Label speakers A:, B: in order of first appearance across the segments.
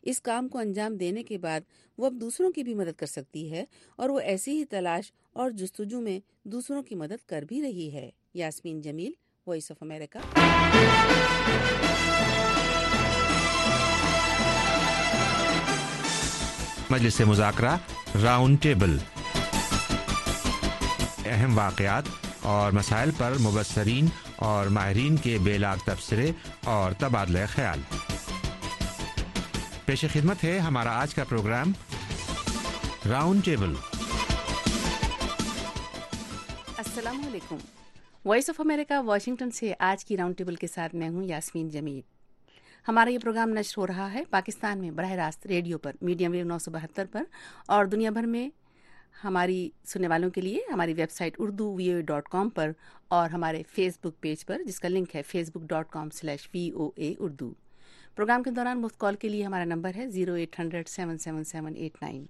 A: اس کام کو انجام دینے کے بعد وہ اب دوسروں کی بھی مدد کر سکتی ہے اور وہ ایسی ہی تلاش اور جستجو میں دوسروں کی مدد کر بھی رہی ہے۔ Yasmin Jamil, voice of America.
B: مجلس مذاکرہ راؤنڈ ٹیبل، اہم واقعات اور مسائل پر مبصرین اور ماہرین کے بے لاگ تبصرے اور تبادلہ خیال۔ پیش خدمت ہے ہمارا آج کا پروگرام راؤنڈ ٹیبل۔
A: السلام علیکم۔ وائس آف امریکہ واشنگٹن سے آج کی راؤنڈ ٹیبل کے ساتھ میں ہوں یاسمین جمیل۔ ہمارا یہ پروگرام نشر ہو رہا ہے پاکستان میں براہ راست ریڈیو پر میڈیم ویو 972 پر، اور دنیا بھر میں ہماری سننے والوں کے لیے ہماری ویب سائٹ urduvoa.com پر اور ہمارے فیس بک پیج پر، جس کا لنک ہے facebook.com/VOA اردو۔ پروگرام کے دوران مفت کال کے لیے ہمارا نمبر ہے 0800-777-89۔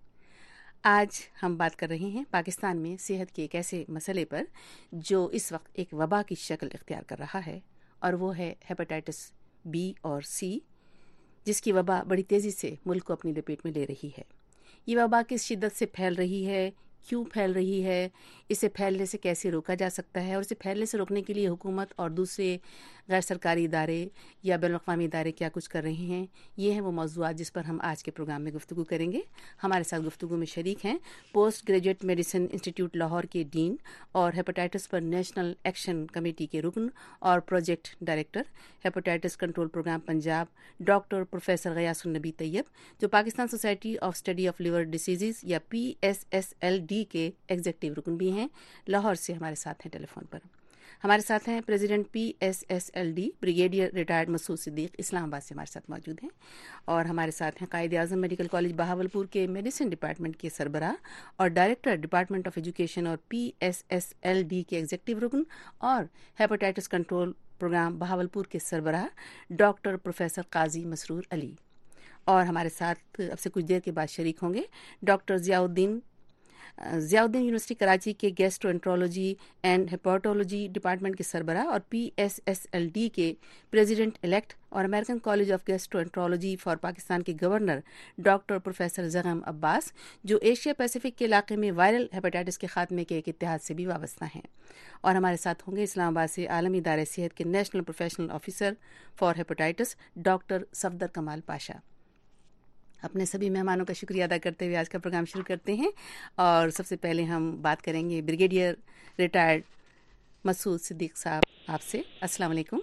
A: آج ہم بات کر رہے ہیں پاکستان میں صحت کے ایک ایسے مسئلے پر جو اس وقت ایک وبا کی شکل اختیار کر رہا ہے، اور وہ ہے ہیپاٹائٹس بی اور سی، جس کی وبا بڑی تیزی سے ملک کو اپنی لپیٹ میں لے رہی ہے۔ یہ وبا کس شدت سے پھیل رہی ہے، کیوں پھیل رہی ہے، اسے پھیلنے سے کیسے روکا جا سکتا ہے، اور اسے پھیلنے سے روکنے کے لیے حکومت اور دوسرے غیر سرکاری ادارے یا بین الاقوامی ادارے کیا کچھ کر رہے ہیں، یہ ہیں وہ موضوعات جس پر ہم آج کے پروگرام میں گفتگو کریں گے۔ ہمارے ساتھ گفتگو میں شریک ہیں post graduate medicine institute Lahore کے ڈین اور ہیپاٹائٹس پر نیشنل ایکشن کمیٹی کے رکن اور project director, hepatitis control programme Punjab, doctor professor Ghias un Nabi Tayyab, جو Pakistan society of study of liver diseases یا PSSLD کے ایگزیکٹو رکن بھی ہیں۔ لاہور سے ہمارے ساتھ ہیں ٹیلی فون پر۔ ہمارے ساتھ ہیں president PSSLD brigadier retired Masood Siddique, Islamabad سے ہمارے ساتھ موجود ہیں، اور ہمارے ساتھ ہیں قائد اعظم میڈیکل کالج بہاولپور کے میڈیسن ڈپارٹمنٹ کے سربراہ اور ڈائریکٹر ڈپارٹمنٹ آف ایجوکیشن اور PSSLD کے ایگزیکٹو رکن اور ہیپاٹائٹس کنٹرول پروگرام بہاولپور کے سربراہ ڈاکٹر پروفیسر قاضی مسرور علی۔ اور ہمارے ساتھ اب سے کچھ دیر کے بعد شریک ہوں گے ڈاکٹر ضیاء الدین یونیورسٹی کراچی کے gastroenterology and hepatology department کے سربراہ اور PSSLD کے پریزیڈنٹ الیکٹ اور American college of gastroenterology for Pakistan کے governor doctor professor Zaigham Abbas, جو ایشیا پیسیفک کے علاقے میں وائرل ہیپاٹائٹس کے خاتمے کے ایک اتحاد سے بھی وابستہ ہیں۔ اور ہمارے ساتھ ہوں گے اسلام آباد سے عالمی ادارے صحت کے national professional officer for hepatitis doctor Safdar Kamal Pasha. اپنے سبھی مہمانوں کا شکریہ ادا کرتے ہوئے آج کا پروگرام شروع کرتے ہیں، اور سب سے پہلے ہم بات کریں گے بریگیڈیئر ریٹائرڈ مسعود صدیق صاحب آپ سے۔ السلام علیکم۔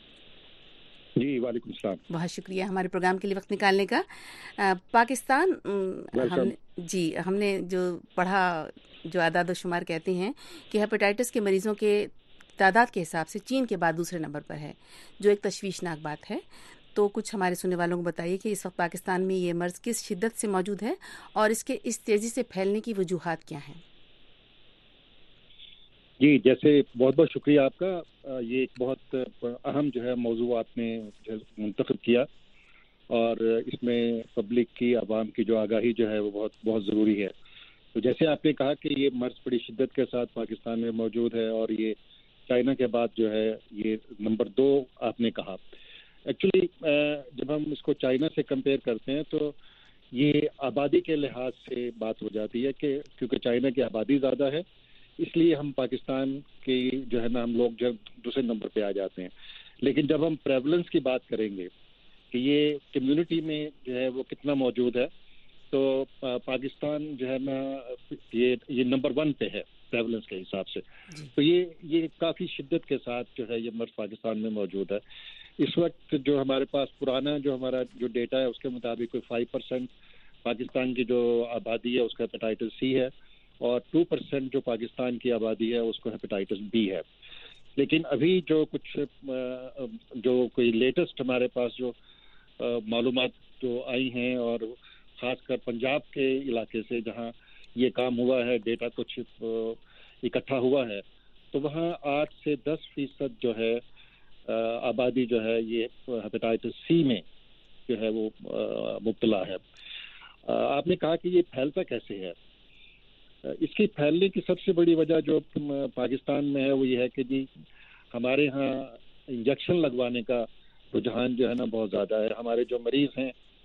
C: جی وعلیکم السلام۔
A: بہت شکریہ ہمارے پروگرام کے لیے وقت نکالنے کا۔ پاکستان ہم نے جو پڑھا، جو اعداد و شمار کہتے ہیں کہ ہیپاٹائٹس کے مریضوں کے تعداد کے حساب سے چین کے بعد دوسرے نمبر پر ہے، جو ایک تشویشناک بات ہے۔ تو کچھ ہمارے سننے والوں کو بتائیے کہ اس وقت پاکستان میں یہ مرض کس شدت سے موجود ہے اور اس کے اس تیزی سے پھیلنے کی وجوہات کیا ہیں؟
C: جی جیسے بہت بہت شکریہ آپ کا۔ یہ ایک بہت اہم جو ہے موضوع آپ نے منتخب کیا، اور اس میں پبلک کی، عوام کی جو آگاہی جو ہے وہ بہت بہت ضروری ہے۔ تو جیسے آپ نے کہا کہ یہ مرض بڑی شدت کے ساتھ پاکستان میں موجود ہے، اور یہ چائنا کے بعد جو ہے یہ نمبر 2 آپ نے کہا۔ ایکچولی جب ہم اس کو چائنا سے کمپیئر کرتے ہیں تو یہ آبادی کے لحاظ سے بات ہو جاتی ہے کہ کیونکہ چائنا کی آبادی زیادہ ہے، اس لیے ہم پاکستان کی جو ہے نا ہم لوگ جو دوسرے نمبر پہ آ جاتے ہیں۔ لیکن جب ہم پریولنس کی بات کریں گے کہ یہ کمیونٹی میں جو ہے وہ کتنا موجود ہے، تو پاکستان جو ہے نا یہ نمبر 1 پہ ہے پریولنس کے حساب سے۔ تو یہ کافی شدت کے ساتھ جو ہے یہ مرض پاکستان میں موجود ہے۔ اس وقت جو ہمارے پاس پرانا جو ہمارا جو ڈیٹا ہے اس کے مطابق کوئی 5% پاکستان کی جو آبادی ہے اس کا ہیپاٹائٹس سی ہے، اور 2% جو پاکستان کی آبادی ہے اس کو ہیپاٹائٹس بی ہے۔ لیکن ابھی جو کچھ جو کوئی لیٹسٹ ہمارے پاس جو معلومات جو آئی ہیں، اور خاص کر پنجاب کے علاقے سے جہاں یہ کام ہوا ہے، ڈیٹا کچھ اکٹھا ہوا ہے، تو وہاں 8 سے 10% جو ہے آبادی جو ہے یہ ہیپاٹائٹس سی میں جو ہے وہ مبتلا ہے۔ آپ نے کہا کہ یہ پھیلتا کیسے ہے؟ اس کی پھیلنے کی سب سے بڑی وجہ جو پاکستان میں ہے وہ یہ ہے کہ جی ہمارے ہاں انجیکشن لگوانے کا رجحان جو ہے نا بہت زیادہ ہے۔ ہمارے جو مریض ہیں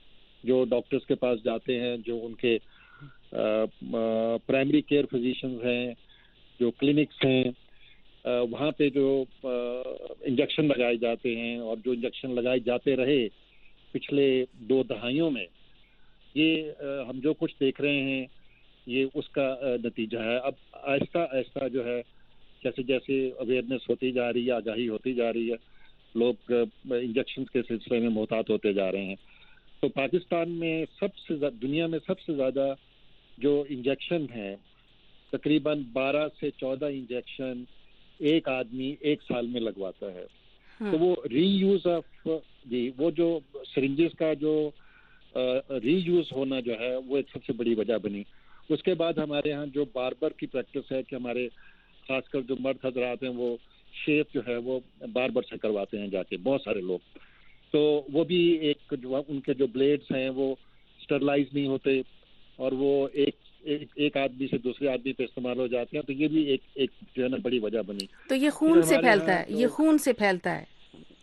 C: جو ڈاکٹرز کے پاس جاتے ہیں, جو ان کے پرائمری کیئر فزیشنز ہیں, جو کلینکس ہیں, وہاں پہ جو انجیکشن لگائے جاتے ہیں اور جو انجیکشن لگائے جاتے رہے پچھلے 2 دہائیوں میں, یہ ہم جو کچھ دیکھ رہے ہیں یہ اس کا نتیجہ ہے. اب آہستہ آہستہ جو ہے جیسے جیسے اویئرنیس ہوتی جا رہی ہے, آگاہی ہوتی جا رہی ہے, لوگ انجیکشن کے سلسلے میں محتاط ہوتے جا رہے ہیں. تو پاکستان میں دنیا میں سب سے زیادہ جو انجیکشن ہیں, تقریباً 12 سے 14 انجیکشن ایک آدمی 1 سال میں لگواتا ہے. تو وہ ری یوز آف وہ جو سرنجز کا جو ری یوز ہونا جو ہے وہ ایک سب سے بڑی وجہ بنی. اس کے بعد ہمارے ہاں جو باربر کی پریکٹس ہے کہ ہمارے خاص کر جو مرد حضرات ہیں وہ شیو جو ہے وہ باربر سے کرواتے ہیں جا کے, بہت سارے لوگ. تو وہ بھی ایک جو ان کے جو بلیڈز ہیں وہ اسٹرلائز نہیں ہوتے اور وہ ایک آدمی سے دوسرے آدمی پہ استعمال ہو جاتے ہیں. تو یہ بھی ایک جو ہے نا بڑی وجہ بنی.
A: تو یہ خون سے پھیلتا ہے, یہ خون سے پھیلتا ہے.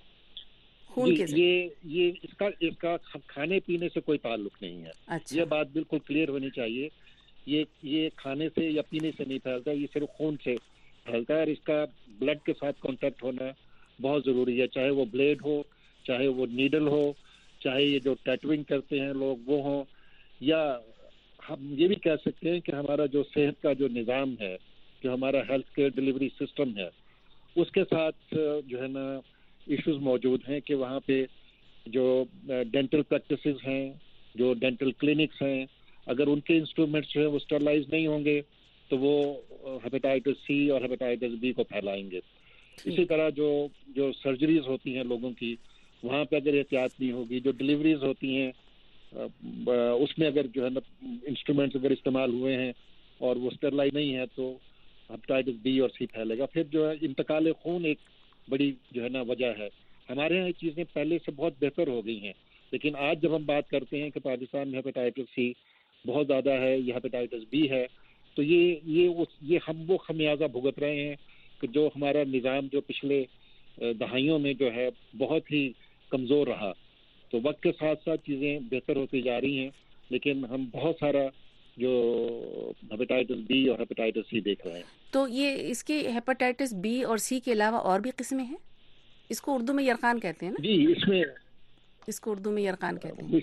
C: جی, یہ اس کا کھانے پینے سے کوئی تعلق نہیں ہے.
A: اچھا.
C: یہ بات بالکل کلیئر ہونی چاہیے. یہ کھانے سے یا پینے سے نہیں پھیلتا, یہ صرف خون سے پھیلتا ہے. اور اس کا بلڈ کے ساتھ کانٹیکٹ ہونا بہت ضروری ہے, چاہے وہ بلیڈ ہو, چاہے وہ نیڈل ہو, چاہے یہ جو ٹیٹوئنگ کرتے ہیں لوگ وہ ہوں, یا ہم یہ بھی کہہ سکتے ہیں کہ ہمارا جو صحت کا جو نظام ہے, جو ہمارا ہیلتھ کیئر ڈلیوری سسٹم ہے, اس کے ساتھ جو ہے نا ایشوز موجود ہیں کہ وہاں پہ جو ڈینٹل پریکٹسز ہیں, جو ڈینٹل کلینکس ہیں, اگر ان کے انسٹرومنٹس جو ہے وہ اسٹرلائز نہیں ہوں گے تو وہ ہیپیٹائٹس سی اور ہیپیٹائٹس بی کو پھیلائیں گے. اسی طرح جو سرجریز ہوتی ہیں لوگوں کی, وہاں پہ اگر احتیاط نہیں ہوگی, جو ڈلیوریز ہوتی ہیں اس میں اگر جو ہے نا انسٹرومنٹس اگر استعمال ہوئے ہیں اور وہ اسٹرلائز نہیں ہے تو ہیپیٹائٹس بی اور سی پھیلے گا. پھر جو ہے انتقال خون ایک بڑی جو ہے نا وجہ ہے. ہمارے یہاں یہ چیزیں پہلے سے بہت بہتر ہو گئی ہیں, لیکن آج جب ہم بات کرتے ہیں کہ پاکستان میں ہیپیٹائٹس سی بہت زیادہ ہے یا ہیپیٹائٹس بی ہے, تو یہ ہم وہ خمیازہ بھگت رہے ہیں کہ جو ہمارا نظام جو پچھلے دہائیوں میں جو ہے بہت ہی کمزور رہا. تو وقت کے ساتھ ساتھ چیزیں بہتر ہوتی جا رہی ہیں, لیکن ہم بہت سارا جو ہیپیٹائٹس بی اور ہیپیٹائٹس سی دیکھ رہے ہیں.
A: تو یہ اس کے ہیپیٹائٹس بی اور سی کے علاوہ اور بھی قسمیں ہیں؟ اس کو اردو میں یرقان کہتے ہیں نا؟
C: جی,
A: اس کو اردو میں یرقان کہتے ہیں.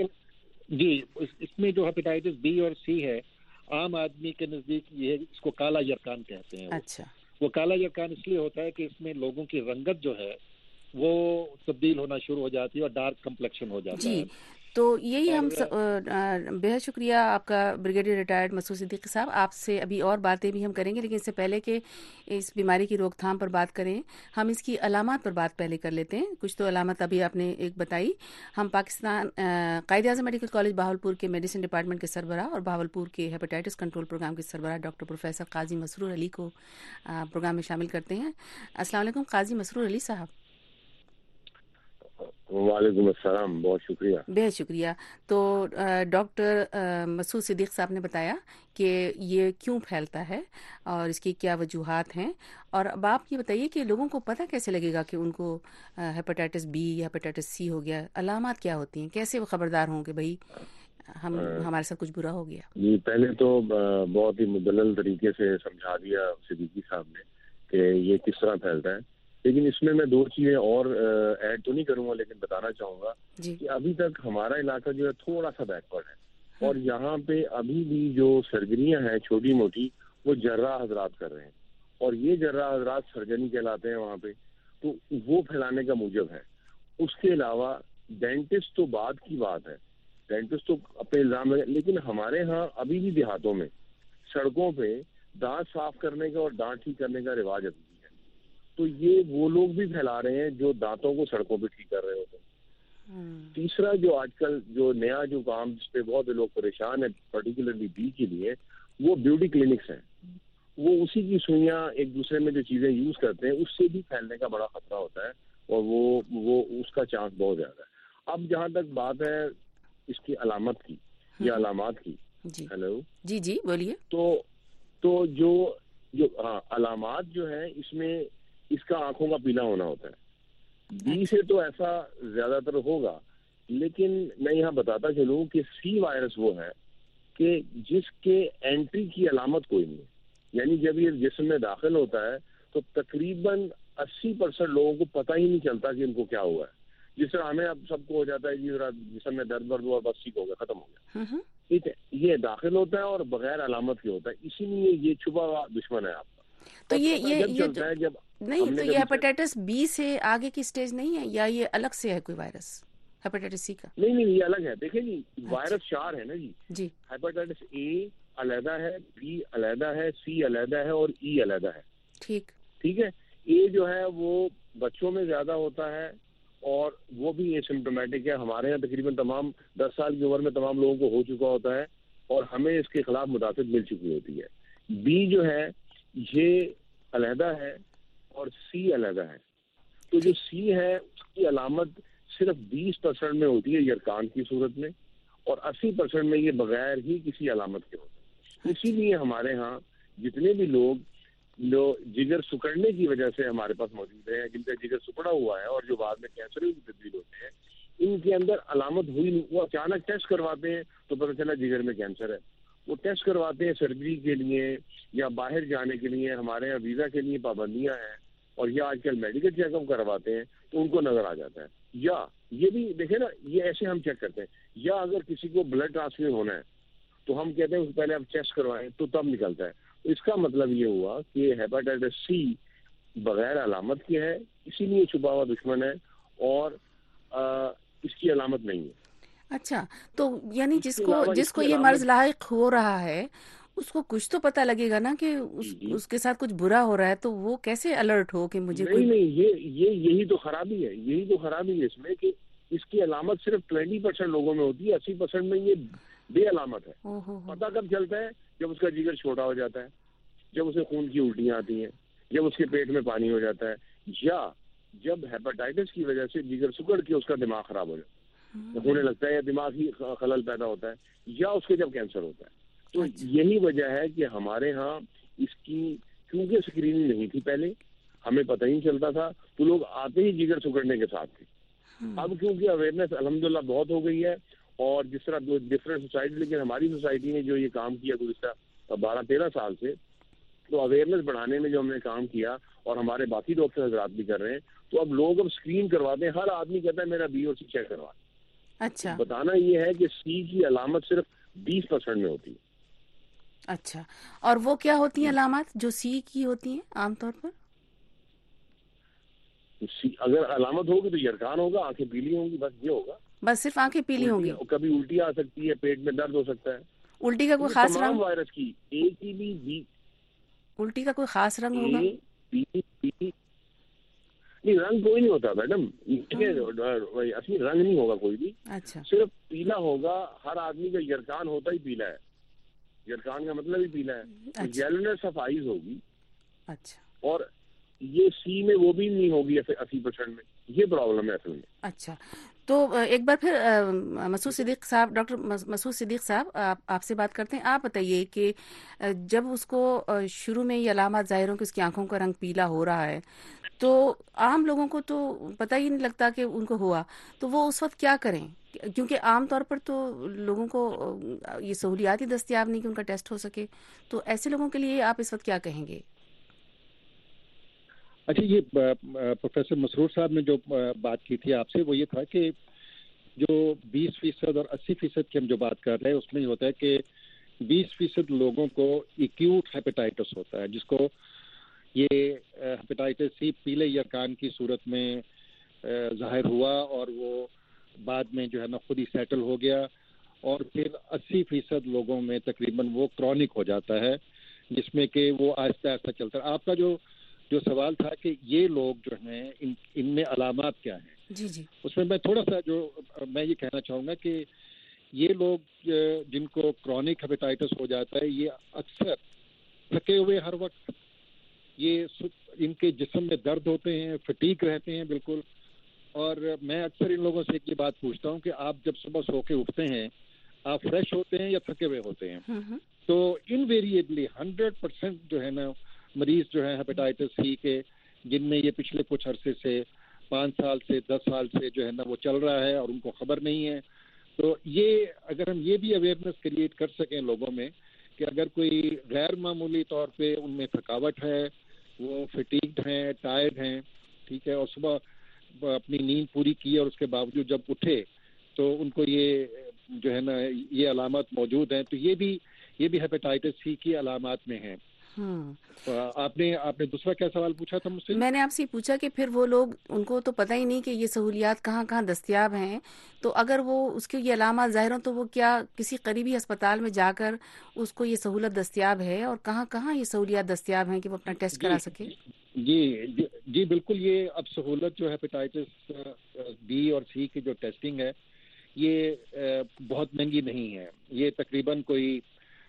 C: اس میں جو ہیپیٹائٹس بی اور سی ہے, عام آدمی کے نزدیک یہ اس کو کالا یرقان کہتے ہیں.
A: اچھا.
C: وہ کالا یرقان اس لیے ہوتا ہے کہ اس میں لوگوں کی رنگت جو ہے وہ تبدیل ہونا شروع ہو جاتی ہے اور ڈارک کمپلیکشن ہو جاتا ہے.
A: تو یہی ہم بہت شکریہ آپ کا بریگیڈیئر ریٹائرڈ مسعود صدیقی صاحب. آپ سے ابھی اور باتیں بھی ہم کریں گے, لیکن اس سے پہلے کہ اس بیماری کی روک تھام پر بات کریں, ہم اس کی علامات پر بات پہلے کر لیتے ہیں. کچھ تو علامات ابھی آپ نے ایک بتائی. ہم پاکستان قائد اعظم میڈیکل کالج بہاولپور کے میڈیسن ڈپارٹمنٹ کے سربراہ اور بہاولپور کے ہیپیٹائٹس کنٹرول پروگرام کے سربراہ ڈاکٹر پروفیسر قاضی مسرور علی کو پروگرام میں شامل کرتے ہیں. السلام علیکم قاضی مسرور علی صاحب.
D: وعلیکم السلام, بہت شکریہ.
A: بہت شکریہ. تو ڈاکٹر مسعود صدیق صاحب نے بتایا کہ یہ کیوں پھیلتا ہے اور اس کی کیا وجوہات ہیں, اور اب آپ یہ بتائیے کہ لوگوں کو پتہ کیسے لگے گا کہ ان کو ہیپیٹائٹس بی یا ہیپیٹائٹس سی ہو گیا؟ علامات کیا ہوتی ہیں, کیسے وہ خبردار ہوں کہ بھائی ہمارے ساتھ کچھ برا ہو گیا؟
D: جی, پہلے تو بہت ہی مدلل طریقے سے سمجھا دیا صدیقی صاحب نے کہ یہ کس طرح پھیلتا ہے, لیکن اس میں 2 چیزیں اور ایڈ تو نہیں کروں گا, لیکن بتانا چاہوں گا کہ ابھی تک ہمارا علاقہ جو ہے تھوڑا سا بیکورڈ ہے, اور یہاں پہ ابھی بھی جو سرجریاں ہیں چھوٹی موٹی وہ جراح حضرات کر رہے ہیں, اور یہ جراح حضرات سرجن کہلاتے ہیں وہاں پہ, تو وہ پھیلانے کا موجب ہے. اس کے علاوہ ڈینٹسٹ تو بعد کی بات ہے, ڈینٹسٹ تو اپنے الزام ہے, لیکن ہمارے ہاں ابھی بھی دیہاتوں میں سڑکوں پہ دانت صاف کرنے کا اور دانت ٹھیک کرنے کا رواج ابھی بھی ہے. تو یہ وہ لوگ بھی پھیلا رہے ہیں جو دانتوں کو سڑکوں پہ ٹھیک کر رہے ہوتے ہیں. تیسرا جو آج کل جو نیا جو کام جس پہ بہت لوگ پریشان ہیں پرٹیکولرلی بی کے لیے, وہ بیوٹی کلینکس ہیں. وہ اسی کی سوئیاں ایک دوسرے میں جو چیزیں یوز کرتے ہیں اس سے بھی پھیلنے کا بڑا خطرہ ہوتا ہے, اور وہ اس کا چانس بہت زیادہ ہے. اب جہاں تک بات ہے اس کی علامت کی یا علامات کی, ہیلو
A: جی بولیے.
D: تو جو علامات جو ہیں اس میں اس کا آنکھوں کا پیلا ہونا ہوتا ہے. بی سے تو ایسا زیادہ تر ہوگا, لیکن میں یہاں بتاتا چلوں کہ سی وائرس وہ ہے کہ جس کے اینٹری کی علامت کوئی نہیں ہے، یعنی جب یہ جسم میں داخل ہوتا ہے تو تقریباً 80% لوگوں کو پتہ ہی نہیں چلتا کہ ان کو کیا ہوا ہے. جس طرح ہمیں اب سب کو ہو جاتا ہے کہ جسم میں درد ہوا بس ٹھیک ہو گیا، ختم ہو گیا. ٹھیک ہے، یہ داخل ہوتا ہے اور بغیر علامت کے ہوتا ہے، اسی لیے یہ چھپا ہوا دشمن ہے آپ کا.
A: تو یہ نہیں، تو یہ ہیپاٹائٹس بی سے آگے کی سٹیج نہیں ہے، یا یہ الگ سے ہے کوئی وائرس ہیپاٹائٹس سی کا؟
D: نہیں، یہ الگ ہے. دیکھیں جی، وائرس 4 ہے نا جی. ہیپاٹائٹس اے علیحدہ ہے، بی علیحدہ ہے، سی علیحدہ ہے اور ای علیحدہ ہے. ٹھیک ہے. اے جو ہے وہ بچوں میں زیادہ ہوتا ہے اور وہ بھی ایسمپٹومیٹک ہے. ہمارے یہاں تقریباً تمام 10 سال کی عمر میں تمام لوگوں کو ہو چکا ہوتا ہے اور ہمیں اس کے خلاف مدافعت مل چکی ہوتی ہے. بی جو ہے یہ علیحدہ ہے اور سی علیحدہ ہے. تو جو سی ہے اس کی علامت صرف 20% میں ہوتی ہے یرکان کی صورت میں، اور 80% میں یہ بغیر ہی کسی علامت کے ہوتا ہے. اسی لیے ہمارے ہاں جتنے بھی لوگ جگر سکڑنے کی وجہ سے ہمارے پاس موجود ہیں، جن کا جگر سکڑا ہوا ہے اور جو بعد میں کینسر کی تبدیل ہوتے ہیں، ان کے اندر علامت ہوئی نہیں. وہ اچانک ٹیسٹ کرواتے ہیں تو پتہ چلا جگر میں کینسر ہے. وہ ٹیسٹ کرواتے ہیں سرجری کے لیے یا باہر جانے کے لیے، ہمارے یہاں ویزا کے لیے پابندیاں ہیں، اور یا آج کل میڈیکل چیک اپ کرواتے ہیں تو ان کو نظر آ جاتا ہے. یا یہ بھی دیکھیں نا، یہ ایسے ہم چیک کرتے ہیں. یا اگر کسی کو بلڈ ٹرانسفیوژن ہونا ہے تو ہم کہتے ہیں پہلے آپ ٹیسٹ کروائیں تو تب نکلتا ہے. اس کا مطلب یہ ہوا کہ ہیپاٹائٹس سی بغیر علامت کے ہے، اسی لیے چھپا ہوا دشمن ہے اور اس کی علامت نہیں ہے.
A: اچھا، تو یعنی جس کو یہ مرض لاحق ہو رہا ہے اس کو کچھ تو پتہ لگے گا نا کہ اس کے ساتھ کچھ برا ہو رہا ہے، تو وہ کیسے الرٹ ہو کہ مجھے
D: نہیں یہی تو خرابی ہے اس میں کہ اس کی علامت صرف 20% لوگوں میں ہوتی ہے، 80% میں یہ بے علامت ہے. پتہ کب چلتا ہے؟ جب اس کا جگر چھوٹا ہو جاتا ہے، جب اسے خون کی الٹیاں آتی ہیں، جب اس کے پیٹ میں پانی ہو جاتا ہے، یا جب ہیپاٹائٹس کی وجہ سے جگر سکڑ کے اس کا دماغ خراب ہو جاتا ہے، ہونے لگتا ہے، یا دماغی خلل پیدا ہوتا ہے، یا اس کے جب کینسر ہوتا ہے. تو یہی وجہ ہے کہ ہمارے ہاں اس کی کیونکہ اسکریننگ نہیں تھی پہلے، ہمیں پتہ ہی نہیں چلتا تھا، تو لوگ آتے ہی جگر سکڑنے کے ساتھ تھے. اب کیونکہ اویئرنیس الحمدللہ بہت ہو گئی ہے، اور جس طرح ڈفرینٹ سوسائٹی، لیکن ہماری سوسائٹی نے جو یہ کام کیا گزشتہ 12-13 سال سے، تو اویئرنیس بڑھانے میں جو ہم نے کام کیا، اور ہمارے باقی ڈاکٹر حضرات بھی کر رہے ہیں، تو اب لوگ اب اسکرین کرواتے ہیں. ہر آدمی کہتا ہے میرا بی اور سی چیک کروا.
A: اچھا،
D: بتانا یہ ہے کہ سی کی علامت صرف 20% میں ہوتی ہے.
A: اچھا، اور وہ کیا ہوتی ہیں علامات جو سی کی ہوتی ہیں عام طور پر؟
D: اگر علامت ہوگی تو یرکان ہوگا، آنکھیں پیلی ہوں گی، بس یہ ہوگا.
A: بس صرف آنکھیں پیلی ہوں گی؟
D: کبھی الٹی آ سکتی ہے، پیٹ میں درد ہو سکتا ہے.
A: الٹی کا کوئی خاص رنگ؟
D: تمام وائرس کی اے کی بھی بی.
A: الٹی کا کوئی خاص رنگ ہوگا؟
D: نہیں، رنگ کوئی نہیں ہوتا میڈم، اصلی رنگ نہیں ہوگا کوئی بھی.
A: اچھا،
D: صرف پیلا ہوگا. ہر آدمی کا یرکان ہوتا ہی پیلا ہے، یرکان کا مطلب ہی پیلا ہے. یلونیس آف آئیز ہوگی.
A: اچھا،
D: اور یہ سی میں وہ بھی نہیں ہوگی 80% میں. یہ پرابلم ہے اصل میں.
A: اچھا، تو ایک بار پھر مسعود صدیق صاحب، ڈاکٹر مسعود صدیق صاحب، آپ سے بات کرتے ہیں. آپ بتائیے کہ جب اس کو شروع میں یہ علامات ظاہر ہوں کہ اس کی آنکھوں کا رنگ پیلا ہو رہا ہے، تو عام لوگوں کو تو پتہ ہی نہیں لگتا کہ ان کو ہوا، تو وہ اس وقت کیا کریں؟ کیونکہ عام طور پر تو لوگوں کو یہ سہولیات ہی دستیاب نہیں کہ ان کا ٹیسٹ ہو سکے، تو ایسے لوگوں کے لیے آپ اس وقت کیا کہیں گے؟
C: اچھا، یہ پروفیسر مسرور صاحب نے جو بات کی تھی آپ سے، وہ یہ تھا کہ جو 20% اور 80% کی ہم جو بات کر رہے ہیں، اس میں یہ ہوتا ہے کہ 20% لوگوں کو ایکیوٹ ہیپیٹائٹس ہوتا ہے، جس کو یہ ہیپیٹائٹس سی پیلے یرکان کی صورت میں ظاہر ہوا، اور وہ بعد میں جو ہے نا خود ہی سیٹل ہو گیا. اور پھر 80% لوگوں میں تقریباً وہ کرونک ہو جاتا ہے، جس میں کہ وہ آہستہ آہستہ چلتا ہے. آپ کا جو سوال تھا کہ یہ لوگ جو ہیں ان میں علامات کیا ہیں،
A: جی،
C: اس میں میں تھوڑا سا میں یہ کہنا چاہوں گا کہ یہ لوگ جن کو کرونک ہیپیٹائٹس ہو جاتا ہے، یہ اکثر تھکے ہوئے ہر وقت، یہ ان کے جسم میں درد ہوتے ہیں، فٹیگ رہتے ہیں بالکل. اور میں اکثر ان لوگوں سے ایک یہ بات پوچھتا ہوں کہ آپ جب صبح سو کے اٹھتے ہیں، آپ فریش ہوتے ہیں یا تھکے ہوئے ہوتے ہیں؟ تو انویریبلی 100% جو ہے نا مریض جو ہے ہیپیٹائٹس سی کے، جن میں یہ پچھلے کچھ عرصے سے 5 سال سے 10 سال سے جو ہے نا وہ چل رہا ہے اور ان کو خبر نہیں ہے. تو یہ اگر ہم یہ بھی اویئرنیس کریٹ کر سکیں لوگوں میں کہ اگر کوئی غیر معمولی طور پہ ان میں تھکاوٹ ہے, وہ فٹیگڈ ہیں, ٹائرڈ ہیں, ٹھیک ہے, اور صبح اپنی نیند پوری کی اور اس کے باوجود جب اٹھے تو ان کو یہ جو ہے نا یہ علامات موجود ہیں, تو یہ بھی ہیپیٹائٹس سی کی علامات میں ہیں. آپ نے دوسرا کیا سوال پوچھا تھا مجھ سے؟
A: میں نے آپ سے پوچھا کہ پھر وہ لوگ, ان کو تو پتہ ہی نہیں کہ یہ سہولیات کہاں کہاں دستیاب ہیں, تو اگر وہ اس کے یہ علامات ظاہر ہوں تو وہ کیا کسی قریبی ہسپتال میں جا کر اس کو یہ سہولت دستیاب ہے, اور کہاں کہاں یہ سہولیات دستیاب ہیں کہ وہ اپنا ٹیسٹ کرا سکے؟
C: جی بالکل. یہ اب سہولت جو ہیپیٹائٹس بی اور سی کی جو ٹیسٹنگ ہے یہ بہت مہنگی نہیں ہے. یہ تقریباً کوئی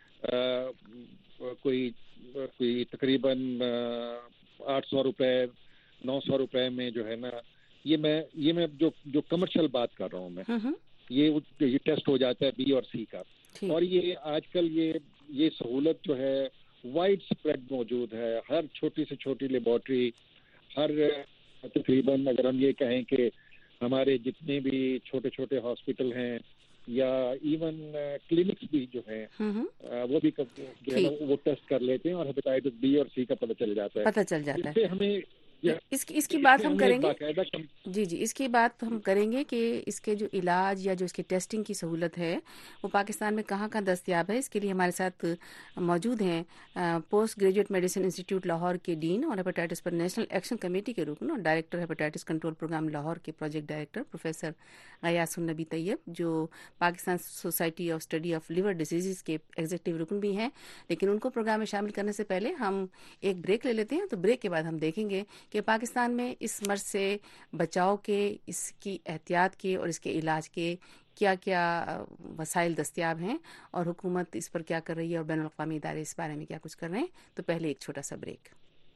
C: تقریباً 800 روپے 900 روپے میں جو ہے نا یہ میں جو کمرشل بات کر رہا ہوں میں, یہ ٹیسٹ ہو جاتا ہے بی اور سی کا. اور یہ آج کل یہ سہولت جو ہے وائڈ اسپریڈ موجود ہے. ہر چھوٹی سے چھوٹی لیبارٹری, ہر تقریباً اگر ہم یہ کہیں کہ ہمارے جتنے بھی چھوٹے چھوٹے ہاسپٹل ہیں یا ایون کلینکس بھی جو ہیں وہ بھی جو ہے نا وہ ٹیسٹ کر لیتے ہیں اور ہیپیٹائٹس بی اور سی کا پتہ چل جاتا ہے. اس سے ہمیں
A: اس کی بات ہم کریں گے. جی اس کی بات ہم کریں گے کہ اس کے جو علاج یا جو اس کے ٹیسٹنگ کی سہولت ہے وہ پاکستان میں کہاں کہاں دستیاب ہے. اس کے لیے ہمارے ساتھ موجود ہیں post graduate medicine institute Lahore کے ڈین اور ہیپیٹائٹس پر نیشنل ایکشن کمیٹی کے رکن اور director hepatitis control programme Lahore کے project director professor Ghias un Nabi Tayyab, جو Pakistan society of study of liver diseases کے ایگزیکٹو رکن بھی ہیں. لیکن ان کو پروگرام میں شامل کرنے سے پہلے ہم ایک بریک لے لیتے ہیں, تو بریک کے بعد ہم دیکھیں گے کہ پاکستان میں اس مرض سے بچاؤ کے, اس کی احتیاط کے اور اس کے علاج کے کیا کیا وسائل دستیاب ہیں اور حکومت اس پر کیا کر رہی ہے اور بین الاقوامی ادارے اس بارے میں کیا کچھ کر رہے ہیں. تو پہلے ایک چھوٹا سا بریک.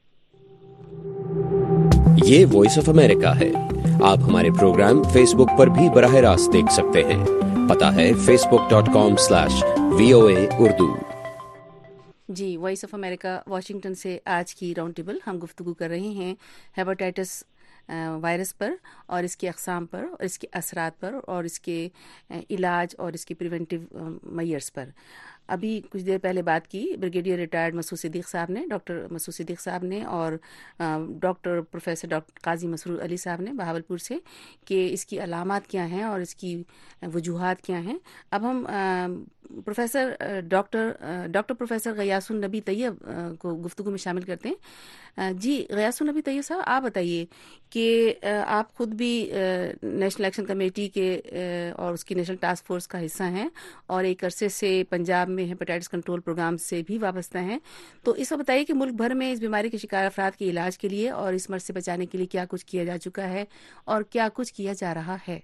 E: یہ وائس آف امریکہ ہے. آپ ہمارے پروگرام فیس بک پر بھی براہ راست دیکھ سکتے ہیں. پتہ ہے facebook.com/VOA Urdu.
A: جی, وائس آف امریکہ واشنگٹن سے آج کی راؤنڈ ٹیبل ہم گفتگو کر رہے ہیں ہیپاٹائٹس وائرس پر اور اس کی اقسام پر اور اس کے اثرات پر اور اس کے علاج اور اس کی پریونٹیو میئرز پر. ابھی کچھ دیر پہلے بات کی بریگیڈیئر ریٹائرڈ مسعود صدیق صاحب نے, ڈاکٹر مسعود صدیق صاحب نے, اور ڈاکٹر پروفیسر ڈاکٹر قاضی مسرور علی صاحب نے بہاولپور سے, کہ اس کی علامات کیا ہیں اور اس کی وجوہات کیا ہیں. اب ہم professor doctor professor Ghias un Nabi طیب کو گفتگو میں شامل کرتے ہیں. جی غیاث النبی طیب صاحب, آپ بتائیے کہ آپ خود بھی نیشنل ایکشن کمیٹی کے اور اس کی نیشنل ٹاسک فورس کا حصہ ہیں اور ایک عرصے سے پنجاب میں ہیپیٹائٹس کنٹرول پروگرام سے بھی وابستہ ہیں. تو اس وقت بتائیے کہ ملک بھر میں اس بیماری کے شکار افراد کے علاج کے لیے اور اس مرض سے بچانے کے لیے کیا کچھ کیا جا چکا ہے اور کیا کچھ کیا جا رہا ہے.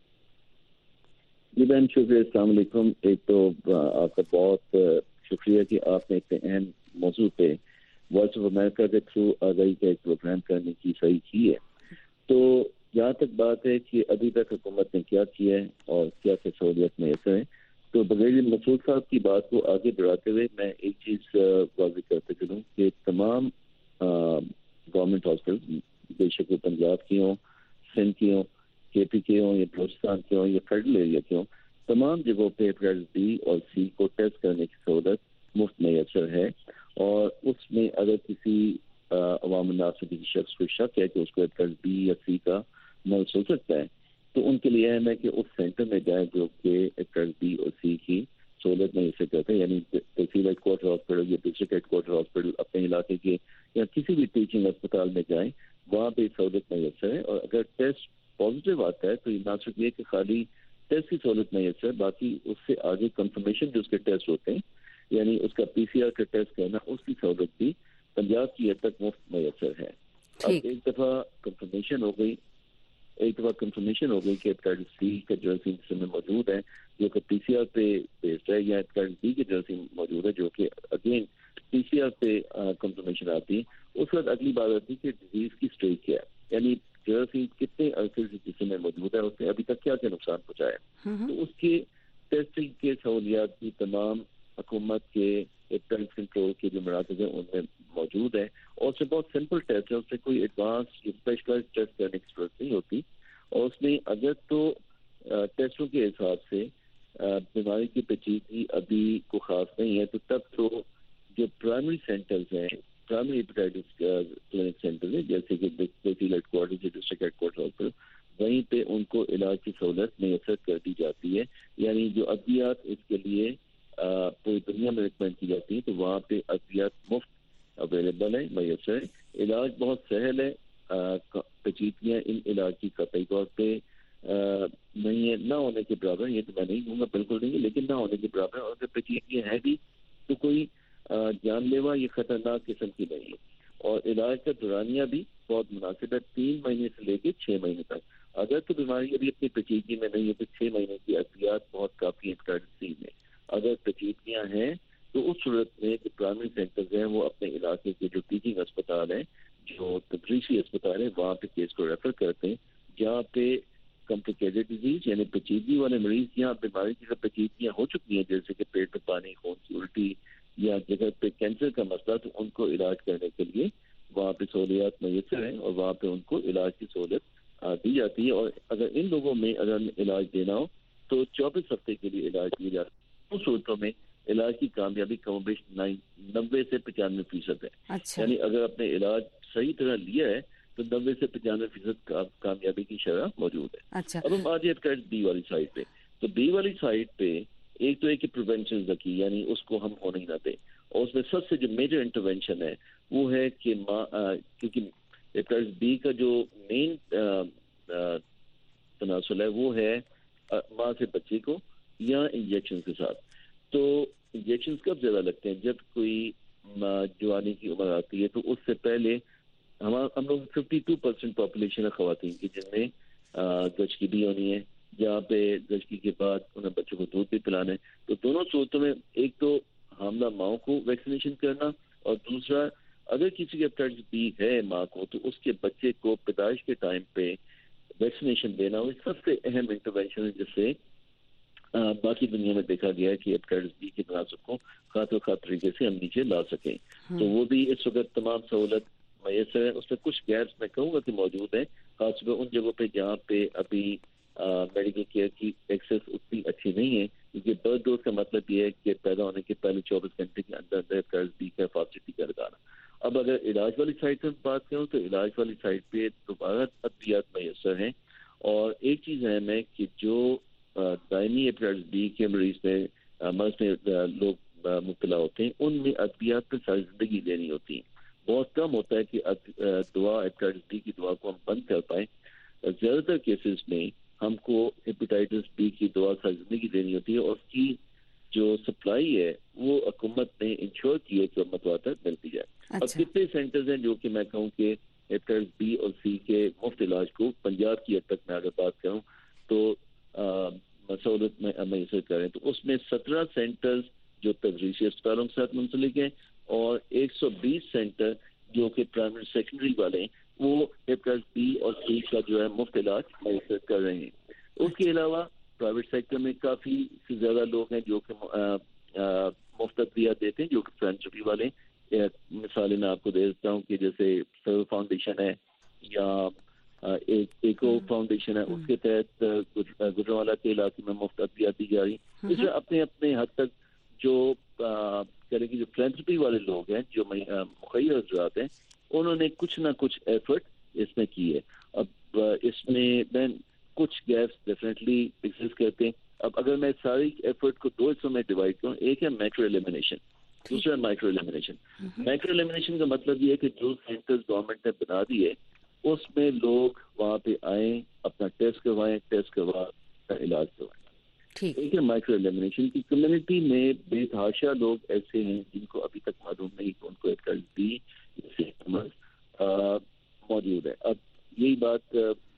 D: جی بہن شکریہ, السلام علیکم. ایک تو آپ کا بہت شکریہ کہ آپ نے اتنے اہم موضوع پہ وائس آف امریکہ کے تھرو آگاہی کا ایک پروگرام کرنے کی صحیح کی ہے. تو جہاں تک بات ہے کہ ابھی تک حکومت نے کیا کیا ہے اور کیا کیا سہولیت میسر ہے, تو بغیر مسعود صاحب کی بات کو آگے بڑھاتے ہوئے میں ایک چیز واضح کرتے چلوں کہ تمام گورنمنٹ ہاسپٹل, بے شک وہ پنجاب کی ہوں, سندھ کی ہوں, کے پی کے ہوں یا بلوچستان کے ہوں یا فیڈرل ایریا کے ہوں, تمام جگہوں پہ ہیپیٹائٹس بی اور سی کو ٹیسٹ کرنے کی سہولت مفت میسر ہے. اور اس میں اگر کسی عوام الناس سے کسی شخص کو شک ہے کہ اس کو ہیپیٹائٹس بی یا سی کا مرض ہو سکتا ہے, تو ان کے لیے اہم ہے کہ اس سینٹر میں جائیں جو کہ ہیپیٹائٹس بی اور سی کی سہولت میسر کرتے ہیں. یعنی تحصیل ہیڈ کوارٹر ہاسپٹل یا ڈسٹرکٹ ہیڈ کوارٹر ہاسپٹل اپنے علاقے کے یا کسی بھی ٹیچنگ اسپتال میں جائیں, وہاں پہ سہولت میسر ہے. اور اگر ٹیسٹ پازیٹیو آتا ہے تو یہ نہ صرف یہ کہ خالی ٹیسٹ کی سہولت میسر ہے, باقی اس سے آگے کنفرمیشن جو اس کے ٹیسٹ ہوتے ہیں, یعنی اس کا پی سی آر کا ٹیسٹ کرنا, اس کی سہولت بھی پنجاب کی حد تک مفت میسر ہے. اب ایک دفعہ کنفرمیشن ہو گئی کہ ہیپیٹائٹس سی کا جراثیم جسم میں موجود ہے جو کہ پی سی آر پہ بیسڈ ہے, یا ہیپیٹائٹس بی کے جراثیم موجود ہے جو کہ اگین پی سی آر پہ کنفرمیشن آتی ہے, اس وقت اگلی بات آتی ہے کہ ڈیزیز کی اسٹیج کیا ہے, یعنی جراثیم کتنے عرصے سے جسم میں موجود ہے, اس نے ابھی تک کیا کیا نقصان پہنچایا. تو اس کے ٹیسٹنگ کے سہولیات بھی تمام حکومت کے ہیپیٹائٹس کنٹرول کے جو مراکز ہیں ان میں موجود ہے اور اس سے بہت سمپل ٹیسٹ ہے, اس سے کوئی ایڈوانس اسپیشلائز ٹیسٹ کرنے کی ضرورت نہیں ہوتی. اور اس میں اگر تو ٹیسٹوں کے حساب سے بیماری کی پیچیدگی ابھی کو خاص نہیں ہے, تو تب تو جو پرائمری سینٹرز ہیں, پرائمری ہیپیٹائٹس کلینک سینٹر ہیں, جیسے کہ تحصیل head quarter, district head quarter hospital, وہیں پہ ان کو علاج کی سہولت میسر کر دی جاتی ہے. یعنی جو ادویات اس کے لیے پوری دنیا میں ریکمینڈ کی جاتی ہیں, تو وہاں پہ ادویات مفت اویلیبل ہیں, میسر ہے. علاج بہت سہل ہے, پیچیدگیاں ان علاج کی قطعی طور پہ نہیں ہے, نہ ہونے کے برابر, یہ تو میں نہیں کہوں گا بالکل نہیں ہے, لیکن نہ ہونے کے برابر. اور اگر پیچیدگیاں ہیں بھی تو کوئی جان لیوا یا خطرناک قسم کی نہیں ہے. اور علاج کا دورانیہ بھی بہت مناسب ہے, 3 مہینے سے لے کے 6 مہینے تک. اگر تو بیماری ابھی اپنی پیچیدگی میں نہیں ہے تو 6 مہینے کی ادویات بہت کافی ہیپیٹائٹس میں. اگر پیچیدگیاں ہیں تو اس صورت میں جو پرائمری سینٹرز ہیں وہ اپنے علاقے کے جو ٹیچنگ اسپتال ہیں, جو تدریسی اسپتال ہیں, وہاں پہ کیس کو ریفر کرتے ہیں. جہاں پہ کمپلیکیٹڈ ڈیزیز یعنی پیچیدگی والے مریض یا بیماری کی پیچیدگیاں ہو چکی ہیں, جیسے کہ پیٹ میں پانی, خون کی الٹی یا جگہ پہ کینسر کا مسئلہ, تو ان کو علاج کرنے کے لیے وہاں پہ سہولیات میسر ہیں اور وہاں پہ ان کو علاج کی سہولت دی جاتی ہے. اور اگر ان لوگوں میں اگر علاج دینا ہو تو 24 ہفتے کے لیے علاج دیا جاتا ہے. اس صورتوں میں علاج کی کامیابی کم و بیش 90 سے 95% ہے. یعنی اگر اپنے علاج صحیح طرح لیا ہے تو 90 سے 95% کامیابی کی شرح موجود ہے. اب ہم آج ہیپیٹائٹس بی والی سائڈ پہ. تو بی والی سائڈ پہ ایک تو ایک پریونشن رکھی, یعنی اس کو ہم ہونے ہی نہ دیں. اور اس میں سب سے جو میجر انٹروینشن ہے وہ ہے کہ کیونکہ ہیپیٹائٹس بی کا جو مین تناسل ہے وہ ہے ماں سے بچے کو یا انجیکشن کے ساتھ. تو انجیکشن کب زیادہ لگتے ہیں؟ جب کوئی جوانی کی عمر آتی ہے. تو اس سے پہلے ہم لوگ 52% پاپولیشن ہے خواتین کی جن میں زچگی ہونی ہے, جہاں پہ زچگی کے بعد انہیں بچوں کو دودھ بھی پلانا ہے. تو دونوں صورتوں میں ایک تو حاملہ ماؤں کو ویکسینیشن کرنا, اور دوسرا اگر کسی کے ہیپیٹائٹس بی ہے ماں کو تو اس کے بچے کو پیدائش کے ٹائم پہ ویکسینیشن دینا. وہ سب سے اہم انٹروینشن ہے جس سے باقی دنیا میں دیکھا گیا ہے کہ ہیپیٹائٹس بی کے تناسب کو خاطر طریقے سے ہم نیچے لا سکیں. تو وہ بھی اس وقت تمام سہولت میسر ہے. اس میں کچھ گیپس میں کہوں گا کہ موجود ہیں, خاص طور پہ ان جگہوں پہ جہاں پہ ابھی میڈیکل کیئر کی ایکسیس اتنی اچھی نہیں ہے, کیونکہ برتھ ڈوز کا مطلب یہ ہے کہ پیدا ہونے کے پہلے 24 گھنٹے کے اندر ہیپیٹائٹس بی کا فاسٹی کا لگانا. اب اگر علاج والی سائڈ سے بات کروں تو علاج والی سائڈ پہ دوبارہ ادویات میسر ہیں. اور ایک چیز اہم ہے کہ جو دائمی ہیپیٹائٹس بی کے مریض میں مرض میں لوگ مبتلا ہوتے ہیں, ان میں ادویات پہ ساری زندگی لینی ہوتی ہے. بہت کم ہوتا ہے کہ دوا ہیپیٹائٹس بی کی دوا کو ہم بند کر پائیں. زیادہ تر کیسز میں ہم کو ہیپیٹائٹس بی کی دوا ساری زندگی لینی ہوتی ہے, اور اس کی جو سپلائی ہے وہ حکومت نے انشور کی ہے کہ متواتر ملتی جائے. اب کتنے سینٹرز ہیں جو کہ میں کہوں کہ ہیپیٹائٹس بی اور سی کے مفت علاج کو پنجاب کی حد تک میں اگر بات کروں تو سہولت میں میسر کریں, تو اس میں 17 سینٹرز جو تدریسی اسپتالوں کے ساتھ منسلک ہیں اور 120 سینٹر جو کہ پرائمری سیکنڈری والے ہیں وہ ہیپیٹائٹس بی اور سی کا جو ہے مفت علاج میسر کر رہے ہیں. اس کے علاوہ پرائیویٹ سیکٹر میں کافی سے زیادہ لوگ ہیں جو کہ مفت ادویات دیتے ہیں, جو کہ فلانتھروپی والے. مثالیں میں آپ کو دے دیتا ہوں کہ جیسے سرو فاؤنڈیشن ہے یا ایکو فاؤنڈیشن ہے, اس کے تحت گجرانوالہ کے علاقے میں مفت ادویات دی جا رہی. اس میں اپنے اپنے حد تک جو کریں گے جو فلانتھروپی والے لوگ ہیں, جو مخیر حضرات ہیں, انہوں نے کچھ نہ کچھ ایفرٹ اس میں کی ہے. اب اس میں کچھ گیپس ڈیفینیٹلی ایگزسٹ کرتے ہیں. اب اگر میں ساری ایفرٹ کو 2 حصوں میں ڈیوائڈ کروں, ایک ہے میکرو ایلیمینیشن, دوسرا مائکرو ایلیمینیشن. میکرو ایلیمینیشن کا مطلب یہ ہے کہ جو سینٹرز گورنمنٹ نے بنا دی ہے اس میں لوگ وہاں پہ آئیں, اپنا ٹیسٹ کروائیں, ٹیسٹ کروا کا علاج کروائیں. ایک ہے مائکرو ایلیمینیشن کی کمیونٹی میں بے تحاشا لوگ ایسے ہیں جن کو ابھی تک معلوم نہیں کہ ان کو ہیپیٹائٹس بی موجود ہے. اب یہی بات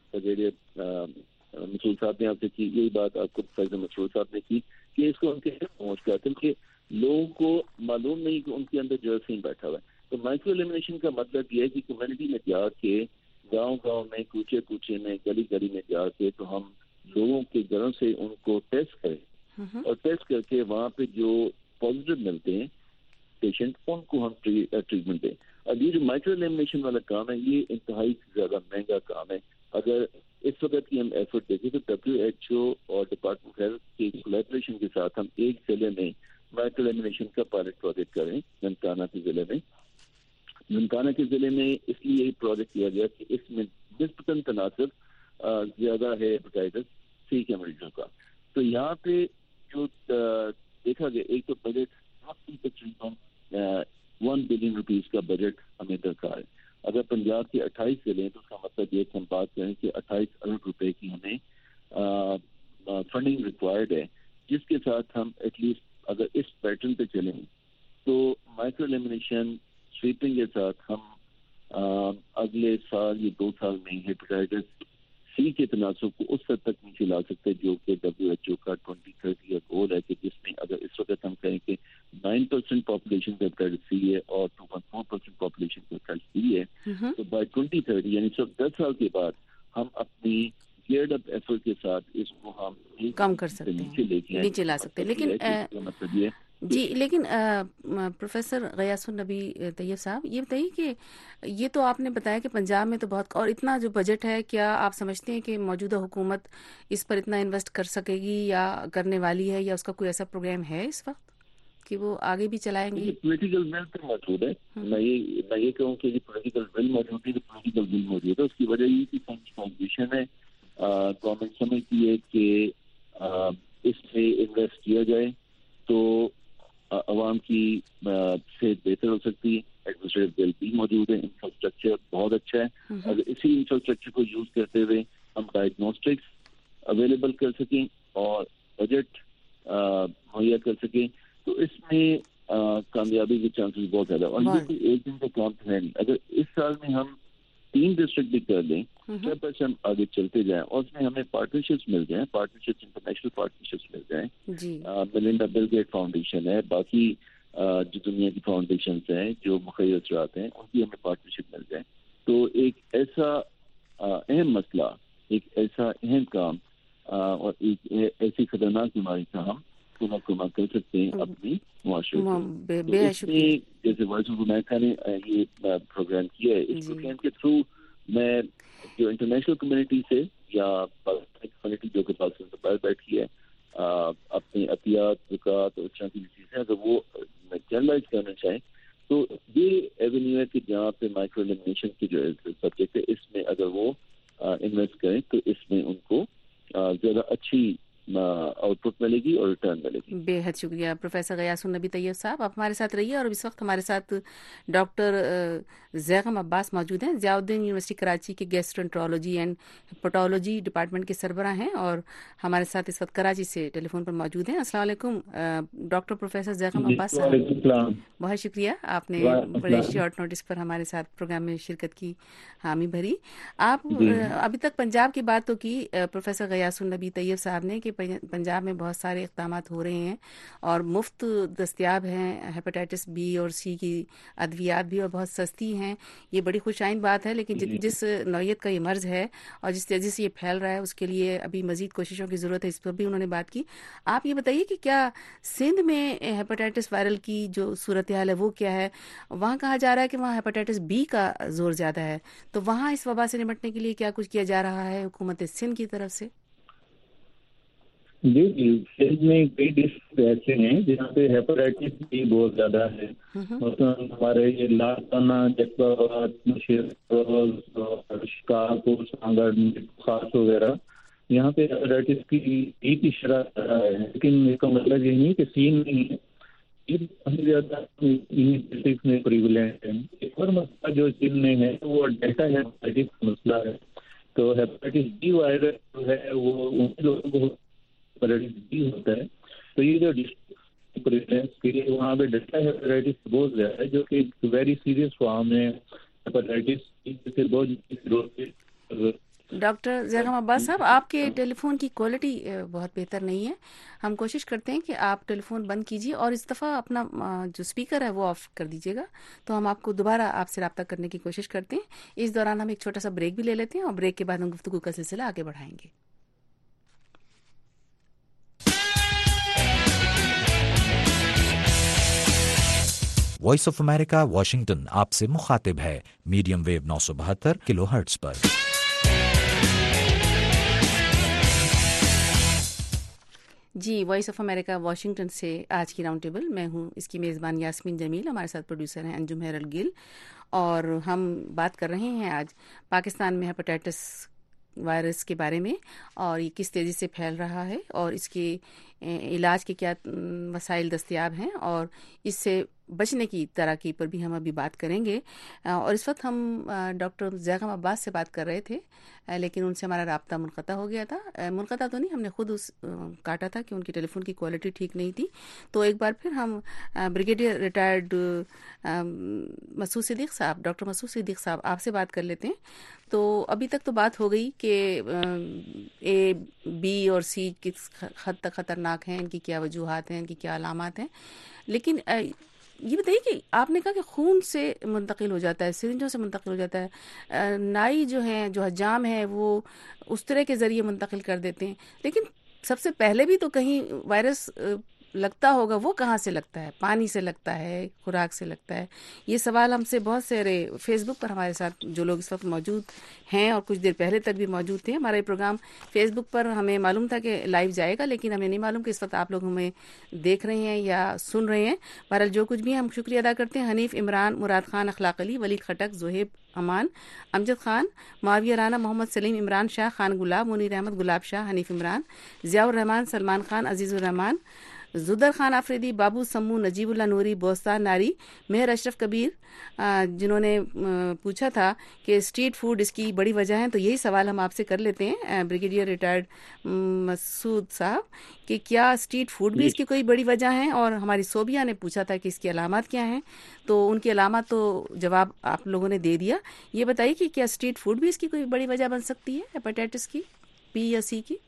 D: مسعود صاحب نے آپ سے کی, یہی بات آپ کو فیض مسعود صاحب نے کی کہ اس کو ان کے پہنچ گیا تھا کہ لوگوں کو معلوم نہیں کہ ان کے اندر جراثیم بیٹھا ہوا ہے. تو مائکرو ایلیمینیشن کا مطلب یہ ہے کہ کمیونٹی میں جا کے گاؤں میں کوچے کوچے میں گلی گلی میں جا کے تو ہم لوگوں کے گھروں سے ان کو ٹیسٹ کریں, اور ٹیسٹ کر کے وہاں پہ جو پازیٹیو ملتے ہیں پیشنٹ ان کو ہم ٹریٹمنٹ دیں. اب یہ جو مائکرو ایلیمنیشن والا کام ہے یہ انتہائی زیادہ مہنگا کام ہے. اگر اس وقت کی ہم ایفرٹ دیکھیں تو WHO اور ڈپارٹمنٹ ہیلتھ کی کولیبریشن کے ساتھ ہم ایک ضلع میں مائکرو ایلیمنیشن کا پائلٹ پروجیکٹ کریں ننکانہ کے ضلع میں. ننکانہ کے ضلع میں اس لیے یہ پروجیکٹ کیا گیا کہ اس میں نسبتاً تناسب زیادہ ہے ہیپاٹائٹس سی کے مریضوں کا. تو یہاں پہ جو دیکھا گیا ایک تو بجٹ تقریباً 1 بلین روپیز کا بجٹ ہمیں درکار ہے. اگر پنجاب کے 28 ضلع ہیں تو اس کا مطلب یہ کہ ہم بات کریں کہ 28 ارب روپے کی ہمیں فنڈنگ ریکوائرڈ ہے, جس کے ساتھ ہم ایٹ لیسٹ اگر اس پیٹرن پہ چلیں تو مائکرو ایلیمنیشن سویپنگ کے ساتھ ہم اگلے سال یا 2 سال میں ہیپاٹائٹس سی کے تناسب کو اس حد تک نیچے لا سکتے ہیں جو کہ WHO کا 2030 کا گول ہے, کہ جس میں اگر اس وقت ہم کہیں کہ 9% پاپولیشن کا ہیپاٹائٹس سی ہے اور 2.4% پاپولیشن کا ہیپاٹائٹس سی ہے, تو بائی 2030 یعنی 10 سال کے بعد ہم اپنی گیئرڈ اپ ایفرٹ کے ساتھ اس کو ہم
A: کم کر سکتے ہیں, نیچے لا سکتے ہیں. لیکن
D: مطلب یہ
A: جی, لیکن پروفیسر غیاث النبی طیب صاحب یہ بتائیے کہ یہ تو آپ نے بتایا کہ پنجاب میں تو بہت, اور اتنا جو بجٹ ہے, کیا آپ سمجھتے ہیں کہ موجودہ حکومت اس پر اتنا انویسٹ کر سکے گی یا کرنے والی ہے, یا اس کا کوئی ایسا پروگرام ہے اس وقت کہ وہ آگے بھی چلائیں گے؟
D: پولیٹیکل ول تو موجود ہے. میں یہ کہوں کہ پولیٹیکل ول موجود ہے تو پولیٹیکل ول موجود ہے. اس کی وجہ یہ کہ فنڈیشن ہے, گورنمنٹ سمجھتی ہے کہ اس سے انویسٹ کیا جائے تو عوام کی صحت بہتر ہو سکتی ہے. ایڈمنسٹریٹو ویل بھی موجود ہے, انفراسٹرکچر بہت اچھا ہے. اگر اسی انفراسٹرکچر کو یوز کرتے ہوئے ہم ڈائگنوسٹکس اویلیبل کر سکیں اور بجٹ مہیا کر سکیں تو اس میں کامیابی کے چانسز بہت زیادہ. اور یہ کوئی ایک دن کا کام تو ہے نہیں. اگر اس سال میں ہم 3 ڈسٹرکٹ بھی کر لیں, جب بس ہم آگے چلتے جائیں اور اس میں ہمیں پارٹنرشپس مل جائیں, پارٹنرشپس انٹرنیشنل پارٹنرشپس مل جائیں, ملنڈا بل گیٹ فاؤنڈیشن ہے, باقی جو دنیا کی فاؤنڈیشنز ہیں جو مخیر اثرات ہیں ان کی ہمیں پارٹنرشپ مل جائے تو ایک ایسا اہم مسئلہ, ایک ایسا اہم کام اور ایک ایسی خطرناک بیماری کا ہم کما کر سکتے ہیں اپنی معاشرے میں. جیسے وائس آف امریکہ نے یہ پروگرام کیا ہے, اس پروگرام کے تھرو میں جو انٹرنیشنل کمیونٹی سے یا پاکستانی کمیونٹی جو کہ پاکستان سے باہر بیٹھی ہے اپنے عطیات زکوٰۃ اور اس طرح کی چیزیں اگر وہ جنرلائز کرنا چاہیں تو یہ ایونیو ہے کہ جہاں پہ مائکرو ایلیمنیشن کی جو سبجیکٹ ہے اس میں اگر وہ انویسٹ کریں تو اس میں ان کو زیادہ اچھی آؤٹ پٹ ملے گی اور ریٹرن ملے گی.
A: بے حد شکریہ پروفیسر غیاث النبی طیب صاحب, آپ ہمارے ساتھ رہیے. اور اس وقت ہمارے ساتھ ڈاکٹر زیغم عباس موجود ہیں, ضیاء الدین یونیورسٹی کراچی کے گیسٹرنٹرولوجی اینڈ پیتھولوجی ڈپارٹمنٹ کے سربراہ ہیں اور ہمارے ساتھ اس وقت کراچی سے ٹیلی فون پر موجود ہیں. السلام علیکم ڈاکٹر پروفیسر زیغم عباس صاحب, بہت شکریہ آپ نے بڑے شارٹ نوٹس پر ہمارے ساتھ پروگرام میں شرکت کی, حامی بھری. آپ ابھی تک پنجاب کی بات تو کی پروفیسر غیاث النبی طیب صاحب نے کہ پنجاب میں بہت سارے اقدامات ہو رہے ہیں اور مفت دستیاب ہیں ہیپاٹائٹس بی اور سی کی ادویات بھی, اور بہت سستی ہیں. یہ بڑی خوش آئند بات ہے, لیکن جس نوعیت کا یہ مرض ہے اور جس تیزی سے یہ پھیل رہا ہے اس کے لیے ابھی مزید کوششوں کی ضرورت ہے. اس پر بھی انہوں نے بات کی. آپ یہ بتائیے کہ کیا سندھ میں ہیپاٹائٹس وائرل کی جو صورتحال ہے وہ کیا ہے؟ وہاں کہا جا رہا ہے کہ وہاں ہیپاٹائٹس بی کا زور زیادہ ہے, تو وہاں اس وبا سے نمٹنے کے لیے کیا کچھ کیا جا رہا ہے حکومت سندھ کی طرف سے؟
F: جی سندھ میں کئی ڈسٹرکٹ ایسے ہیں جہاں پہ ہیپاٹائٹس بھی بہت زیادہ ہے. مثلاً ہمارے یہ لاڑکانہ, جیکباباد, شکارپور, سانگڑ, خاص وغیرہ, یہاں پہ ہیپاٹائٹس کی شرح ہے. لیکن اس کا مطلب یہ نہیں کہ سین نہیں ہے, یہ زیادہ انہیں ڈسٹرکٹ میں پریولنٹ ہے. ایک اور مسئلہ جو سندھ میں ہے وہ ڈیلٹا ہیپاٹائٹس کا مسئلہ ہے. تو ہیپاٹائٹس بی وائرس جو ہے وہ ان لوگوں کو ہیپاٹائٹس بی ہوتا ہے. تو یہ جو پریفرنس کے لیے وہاں پہ ڈیلٹا ہیپاٹائٹس بہت زیادہ ہے جو کہ ویری سیریس فارم ہے ہیپاٹائٹس سے بہت.
A: ڈاکٹر زیغم عباس صاحب, آپ کے ٹیلی فون کی کوالٹی بہت بہتر نہیں ہے. ہم کوشش کرتے ہیں کہ آپ ٹیلی فون بند کیجیے اور اس دفعہ اپنا جو اسپیکر ہے وہ آف کر دیجیے گا, تو ہم آپ کو دوبارہ آپ سے رابطہ کرنے کی کوشش کرتے ہیں. اس دوران ہم ایک چھوٹا سا بریک بھی لے لیتے ہیں اور بریک کے بعد ہم گفتگو کا سلسلہ آگے بڑھائیں گے.
G: وائس آف امریکہ واشنگٹن آپ سے مخاطب ہے میڈیم ویو 972 کلو ہرٹز پر۔
A: جی، وائس آف امریکہ واشنگٹن سے آج کی راؤنڈ ٹیبل، میں ہوں اس کی میزبان یاسمین جمیل، ہمارے ساتھ پروڈیوسر ہیں انجم ہیرل گل، اور ہم بات کر رہے ہیں آج پاکستان میں ہیپاٹائٹس وائرس کے بارے میں، اور یہ کس تیزی سے پھیل رہا ہے اور اس کے علاج کے کیا وسائل دستیاب ہیں، اور اس سے بچنے کی تراکیب پر بھی ہم ابھی بات کریں گے۔ اور اس وقت ہم ڈاکٹر زیغم عباس سے بات کر رہے تھے، لیکن ان سے ہمارا رابطہ منقطع ہو گیا تھا۔ منقطع تو نہیں، ہم نے خود کاٹا تھا کہ ان کی ٹیلی فون کی کوالٹی ٹھیک نہیں تھی۔ تو ایک بار پھر ہم بریگیڈیئر ریٹائرڈ مسعود صدیق صاحب، ڈاکٹر مسعود صدیق صاحب، آپ سے بات کر لیتے ہیں۔ تو ابھی تک تو بات ہو گئی کہ اے، بی اور سی کس حد تک خطرناک ہیں، ان کی کیا وجوہات ہیں، ان کی کیا علامات ہیں، لیکن یہ بتائیے کہ آپ نے کہا کہ خون سے منتقل ہو جاتا ہے، سرنجوں سے منتقل ہو جاتا ہے، نائی جو ہیں، جو حجام ہیں، وہ اس طرح کے ذریعے منتقل کر دیتے ہیں، لیکن سب سے پہلے بھی تو کہیں وائرس لگتا ہوگا، وہ کہاں سے لگتا ہے؟ پانی سے لگتا ہے، خوراک سے لگتا ہے؟ یہ سوال ہم سے بہت سارے فیس بک پر ہمارے ساتھ جو لوگ اس وقت موجود ہیں اور کچھ دیر پہلے تک بھی موجود تھے، ہمارا یہ پروگرام فیس بک پر ہمیں معلوم تھا کہ لائیو جائے گا، لیکن ہمیں نہیں معلوم کہ اس وقت آپ لوگ ہمیں دیکھ رہے ہیں یا سن رہے ہیں۔ بہرحال جو کچھ بھی ہم شکریہ ادا کرتے ہیں حنیف عمران، مراد خان، اخلاق علی، ولید خٹک، زہیب امان، امجد خان، معاویہ رانا، محمد سلیم، عمران شاہ، خان گلاب، منیر احمد، گلاب شاہ، حنیف عمران، ضیاء الرحمان، سلمان خان، عزیز الرحمان، زدر خان آفریدی، بابو سمو، نجیب اللہ نوری، بوستان ناری، مہر اشرف کبیر، جنہوں نے پوچھا تھا کہ اسٹریٹ فوڈ اس کی بڑی وجہ ہے، تو یہی سوال ہم آپ سے کر لیتے ہیں بریگیڈیئر ریٹائرڈ مسعود صاحب کہ کیا اسٹریٹ فوڈ بھی اس کی کوئی بڑی وجہ ہے؟ اور ہماری صوبیہ نے پوچھا تھا کہ اس کی علامات کیا ہیں، تو ان کی علامات تو جواب آپ لوگوں نے دے دیا۔ یہ بتائیے کہ کیا اسٹریٹ فوڈ بھی اس کی کوئی بڑی وجہ بن سکتی ہے ہیپاٹائٹس کی، بی یا سی کی؟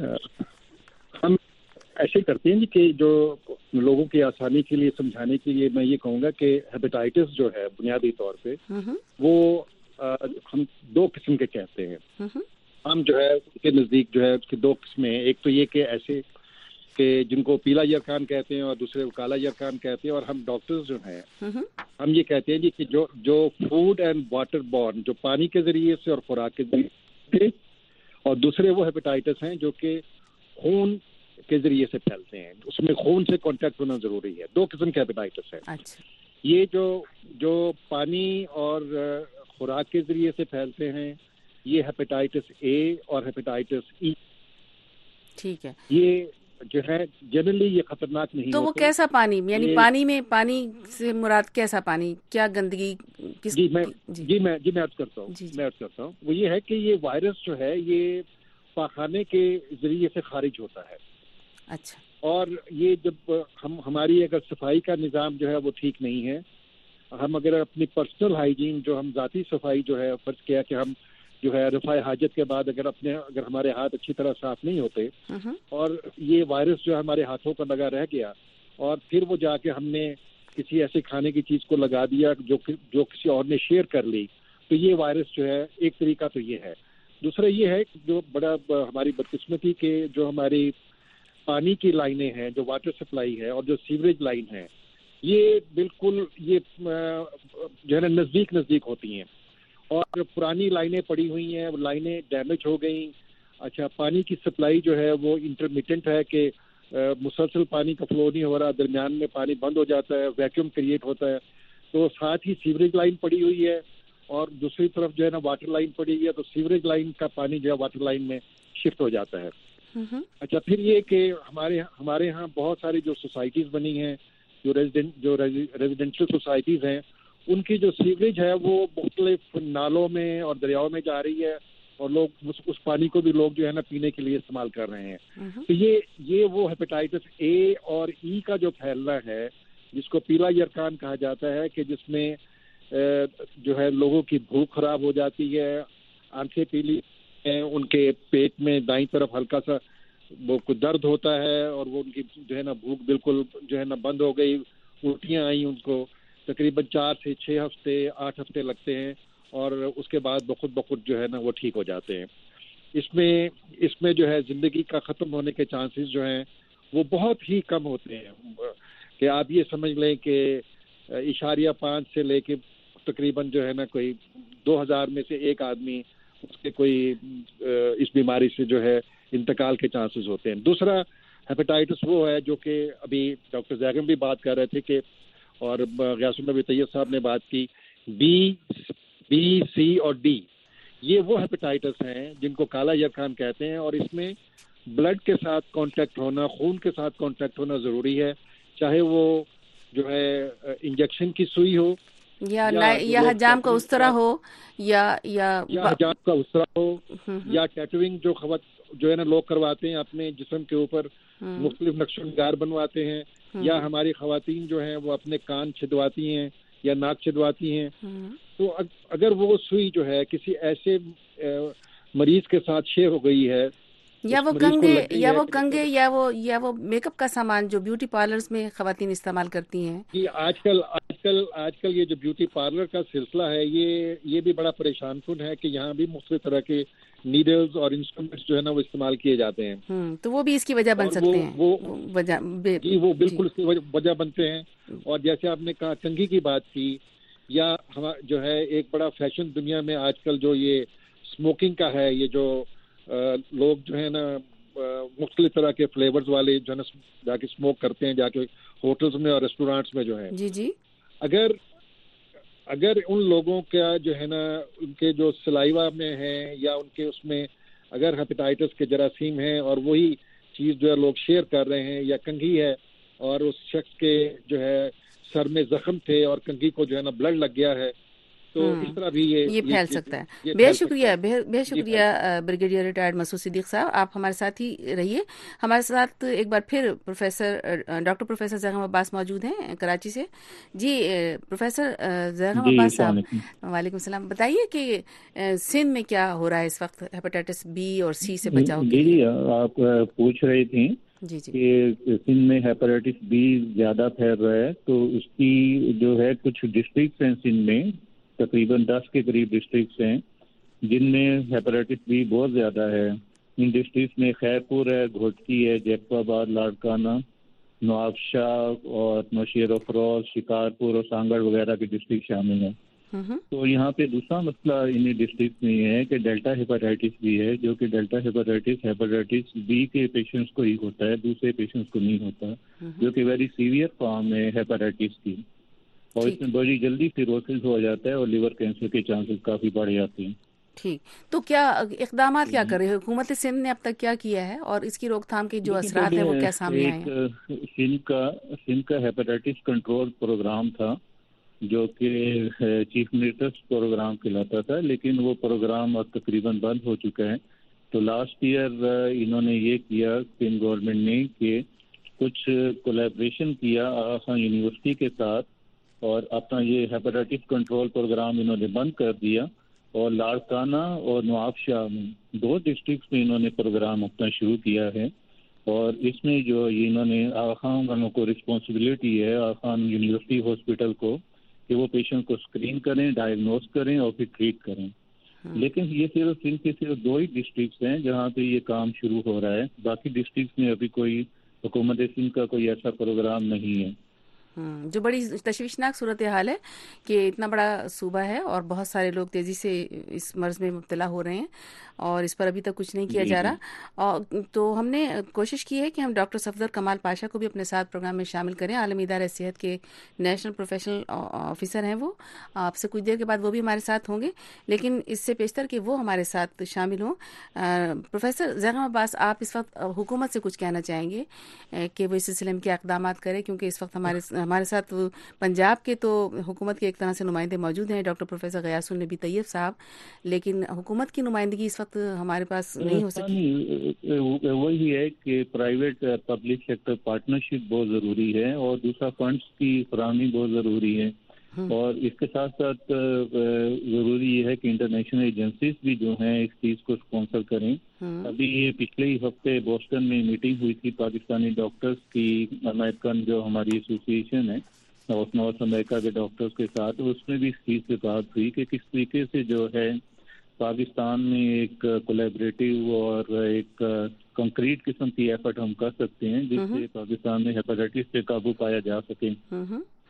C: ہم ایسے کرتے ہیں کہ جو لوگوں کی آسانی کے لیے سمجھانے کے لیے میں یہ کہوں گا کہ ہیپاٹائٹس جو ہے بنیادی طور پہ وہ ہم دو قسم کے کہتے ہیں۔ ہم جو ہے اس کے نزدیک جو ہے اس کی دو قسمیں ہیں، ایک تو یہ کہ ایسے کہ جن کو پیلا یرکان کہتے ہیں اور دوسرے کو کالا یرکان کہتے ہیں، اور ہم ڈاکٹرز جو ہیں ہم یہ کہتے ہیں کہ جو فوڈ اینڈ واٹر بورن، جو پانی کے ذریعے سے اور خوراک کے ذریعے سے، اور دوسرے وہ ہیپاٹائٹس ہیں جو کہ خون کے ذریعے سے پھیلتے ہیں، اس میں خون سے کانٹیکٹ ہونا ضروری ہے۔ دو قسم کے ہیپاٹائٹس ہیں۔ یہ جو پانی اور خوراک کے ذریعے سے پھیلتے ہیں، یہ ہیپاٹائٹس اے اور ہیپاٹائٹس ای، ٹھیک ہے، یہ جو ہے جنرلی یہ خطرناک نہیں
A: تو وہ کیسا پانی، یعنی پانی سے مراد کیسا پانی، کیا گندگی؟
C: میں عرض کرتا ہوں وہ یہ ہے کہ یہ وائرس جو ہے یہ پاخانے کے ذریعے سے خارج ہوتا ہے۔
A: اچھا، اور
C: یہ جب ہماری اگر صفائی کا نظام جو ہے وہ ٹھیک نہیں ہے، ہم اگر اپنی پرسنل ہائیجین، جو ہم ذاتی صفائی جو ہے، فرض کیا کہ ہم جو ہے رفع حاجت کے بعد اگر ہمارے ہاتھ اچھی طرح صاف نہیں ہوتے اور یہ وائرس جو ہمارے ہاتھوں پر لگا رہ گیا اور پھر وہ جا کے ہم نے کسی ایسے کھانے کی چیز کو لگا دیا جو کسی اور نے شیئر کر لی، تو یہ وائرس جو ہے ایک طریقہ تو یہ ہے۔ دوسرا یہ ہے جو بڑا ہماری بدقسمتی کہ جو ہماری پانی کی لائنیں ہیں، جو واٹر سپلائی ہے اور جو سیوریج لائن ہے، یہ بالکل یہ جو ہے نا نزدیک ہوتی ہیں، اور پرانی لائنیں پڑی ہوئی ہیں، وہ لائنیں ڈیمیج ہو گئیں۔ اچھا، پانی کی سپلائی جو ہے وہ انٹرمیٹنٹ ہے کہ مسلسل پانی کا فلو نہیں ہو رہا، درمیان میں پانی بند ہو جاتا ہے، ویکیوم کریٹ ہوتا ہے، تو ساتھ ہی سیوریج لائن پڑی ہوئی ہے، اور دوسری طرف جو ہے نا واٹر لائن پڑی ہوئی ہے، تو سیوریج لائن کا پانی جو ہے واٹر لائن میں شفٹ ہو جاتا ہے۔ اچھا، پھر یہ کہ ہمارے ہاں بہت ساری جو سوسائٹیز بنی ہیں، جو ریزیڈینشل سوسائٹیز ہیں، ان کی جو سیوریج ہے وہ مختلف نالوں میں اور دریاؤں میں جا رہی ہے، اور لوگ اس پانی کو بھی لوگ جو ہے نا پینے کے لیے استعمال کر رہے ہیں۔ تو یہ وہ ہیپاٹائٹس اے اور ای کا جو پھیلنا ہے، جس کو پیلا یرکان کہا جاتا ہے، کہ جس میں جو ہے لوگوں کی بھوک خراب ہو جاتی ہے، آنکھیں پیلی ہیں، ان کے پیٹ میں دائیں طرف ہلکا سا وہ کوئی درد ہوتا ہے، اور وہ ان کی جو ہے نا بھوک بالکل جو ہے نا بند ہو گئی، الٹیاں آئیں، ان کو تقریباً 4 سے 6 ہفتے 8 ہفتے لگتے ہیں، اور اس کے بعد بخود جو ہے نا وہ ٹھیک ہو جاتے ہیں۔ اس میں جو ہے زندگی کا ختم ہونے کے چانسز جو ہیں وہ بہت ہی کم ہوتے ہیں، کہ آپ یہ سمجھ لیں کہ 0.5 سے لے کے تقریباً جو ہے نا کوئی 2000 میں سے ایک آدمی اس کے کوئی اس بیماری سے جو ہے انتقال کے چانسز ہوتے ہیں. دوسرا ہیپیٹائٹس وہ ہے جو کہ ابھی ڈاکٹر زیغم بھی بات کر رہے تھے کہ اور غیاث النبی طیب صاحب نے بات کی, بی سی اور ڈی, یہ وہ ہیپیٹائٹس ہیں جن کو کالا یرکان کہتے ہیں, اور اس میں بلڈ کے ساتھ کانٹیکٹ ہونا, خون کے ساتھ کانٹیکٹ ہونا ضروری ہے, چاہے وہ جو ہے انجیکشن کی سوئی ہو یا
A: حجام کا استرا ہو یا
C: حجام کا استرا ہو یا ٹیٹوئنگ جو ہے نا لوگ کرواتے ہیں اپنے جسم کے اوپر, مختلف نقش و نگار بنواتے ہیں, یا ہماری خواتین جو ہیں وہ اپنے کان چھدواتی ہیں یا ناک چھدواتی ہیں. تو اگر وہ سوئی جو ہے کسی ایسے مریض کے ساتھ شیئر ہو گئی ہے,
A: یا وہ کنگے یا وہ میک اپ کا سامان جو بیوٹی پارلرز میں خواتین استعمال کرتی ہیں.
C: جی آج کل یہ جو بیوٹی پارلر کا سلسلہ ہے یہ بھی بڑا پریشان کن ہے کہ یہاں بھی مختلف طرح کے نیڈلز اور انسٹرومنٹس جو ہے نا وہ استعمال کیے جاتے ہیں.
A: تو وہ بھی اس کی وجہ بن سکتے ہیں.
C: وہ بالکل اس کی وجہ بنتے ہیں. اور جیسے آپ نے کہا کنگھی کی بات کی, یا جو ہے ایک بڑا فیشن دنیا میں آج کل جو یہ اسموکنگ کا ہے, یہ جو لوگ جو ہے نا مختلف طرح کے فلیورز والے جو ہے نا جا کے اسموک کرتے ہیں جا کے ہوٹلز میں اور ریسٹورینٹس میں جو ہے.
A: جی
C: اگر ان لوگوں کا جو ہے نا ان کے جو سلائیوا میں ہے یا ان کے اس میں اگر ہیپیٹائٹس کے جراثیم ہیں اور وہی چیز جو ہے لوگ شیئر کر رہے ہیں, یا کنگھی ہے اور اس شخص کے جو ہے سر میں زخم تھے اور کنگھی کو جو ہے نا بلڈ لگ گیا ہے, تو اس طرح بھی یہ
A: پھیل سکتا ہے. بے شکریہ بریگیڈیئر ریٹائرڈ مسعود صدیق صاحب, آپ ہمارے ساتھ ہی رہیے. ہمارے ساتھ ایک بار پھر ڈاکٹر پروفیسر زیغم عباس موجود ہیں کراچی سے. جی پروفیسر زیغم عباس صاحب, وعلیکم السلام. بتائیے کہ سندھ میں کیا ہو رہا ہے اس وقت ہیپیٹائٹس بی اور سی سے بچاؤ کے لیے.
F: جی آپ پوچھ رہی تھیں کہ سندھ میں ہیپیٹائٹس بی زیادہ پھیل رہا ہے, تو اس کی جو ہے کچھ ڈسٹرکٹس ہیں سندھ میں, تقریباً 10 کے قریب ڈسٹرکٹس ہیں جن میں ہیپیٹائٹس بی بہت زیادہ ہے. ان ڈسٹرکٹس میں خیرپور ہے, گھوٹکی ہے, جیکو آباد, لاڑکانہ, نوابشاہ اور نوشیر افروز, شکارپور اور سانگڑ وغیرہ کے ڈسٹرکٹ شامل ہیں. تو یہاں پہ دوسرا مسئلہ انہیں ڈسٹرکٹ میں یہ ہے کہ ڈیلٹا ہیپیٹائٹس بھی ہے, جو کہ ڈیلٹا ہیپیٹائٹس بی کے پیشنٹس کو ہی ہوتا ہے, دوسرے پیشنٹس کو نہیں ہوتا, جو کہ ویری سیویئر فارم ہے ہیپیٹائٹس کی, اور اس میں بڑی جلدی سیروسس ہو جاتا ہے اور لیور کینسر کے چانسز کافی بڑھ جاتے ہیں.
A: ٹھیک, تو کیا اقدامات کیا کر رہے ہیں حکومت سندھ نے اب تک کیا کیا ہے, اور اس کی روک تھام کے جو اثرات ہیں وہ کیا سامنے آئے ہیں؟
F: سندھ کا ہیپیٹائٹس کنٹرول پروگرام تھا جو کہ چیف منسٹرز پروگرام کہلاتا تھا, لیکن وہ پروگرام اب تقریباً بند ہو چکا ہے. تو لاسٹ ایئر انہوں نے یہ کیا سندھ گورنمنٹ نے کہ کچھ کولیبریشن کیا آغا خان یونیورسٹی کے ساتھ, اور اپنا یہ ہیپیٹائٹس کنٹرول پروگرام انہوں نے بند کر دیا, اور لاڑکانہ اور نوابشاہ میں 2 ڈسٹرکٹس میں انہوں نے پروگرام اپنا شروع کیا ہے. اور اس میں جو انہوں نے آغا خان والوں کو رسپانسبلٹی ہے, آغا خان یونیورسٹی ہاسپٹل کو, کہ وہ پیشنٹ کو اسکرین کریں, ڈائگنوز کریں اور پھر ٹریٹ کریں. لیکن یہ صرف ان کے صرف 2 ہی ڈسٹرکٹس ہیں جہاں پہ یہ کام شروع ہو رہا ہے. باقی ڈسٹرکٹس میں ابھی کوئی حکومت سندھ کا کوئی ایسا پروگرام نہیں ہے.
A: جو بڑی تشویشناک صورتحال ہے کہ اتنا بڑا صوبہ ہے اور بہت سارے لوگ تیزی سے اس مرض میں مبتلا ہو رہے ہیں اور اس پر ابھی تک کچھ نہیں کیا جا رہا. تو ہم نے کوشش کی ہے کہ ہم ڈاکٹر صفدر کمال پاشا کو بھی اپنے ساتھ پروگرام میں شامل کریں. عالمی ادارہ صحت کے نیشنل پروفیشنل آفیسر ہیں وہ. آپ سے کچھ دیر کے بعد وہ بھی ہمارے ساتھ ہوں گے, لیکن اس سے پیشتر کہ وہ ہمارے ساتھ شامل ہوں. پروفیسر زیغم عباس, آپ اس وقت حکومت سے کچھ کہنا چاہیں گے کہ وہ اس سلسلے میں کیا اقدامات کریں, کیونکہ اس وقت ہمارے ساتھ پنجاب کے تو حکومت کے ایک طرح سے نمائندے موجود ہیں, ڈاکٹر پروفیسر غیاث النبی طیب صاحب, لیکن حکومت کی نمائندگی اس وقت ہمارے پاس نہیں ہو سکی.
F: وہی ہے کہ پرائیویٹ پبلک سیکٹر پارٹنرشپ بہت ضروری ہے, اور دوسرا فنڈس کی فراہمی بہت ضروری ہے, اور اس کے ساتھ ساتھ ضروری یہ ہے کہ انٹرنیشنل ایجنسیز بھی جو ہیں اس چیز کو اسپانسر کریں. ابھی یہ پچھلے ہی ہفتے بوسٹن میں میٹنگ ہوئی تھی پاکستانی ڈاکٹرز کی, امریکن جو ہماری ایسوسیشن ہے نارتھ امریکہ کے ڈاکٹرز کے ساتھ, اس میں بھی اس چیز سے بات ہوئی کہ کس طریقے سے جو ہے پاکستان میں ایک کولیبریٹیو اور ایک کنکریٹ قسم کی ایفرٹ ہم کر سکتے ہیں جس سے پاکستان میں ہیپیٹائٹس پہ قابو پایا جا سکے.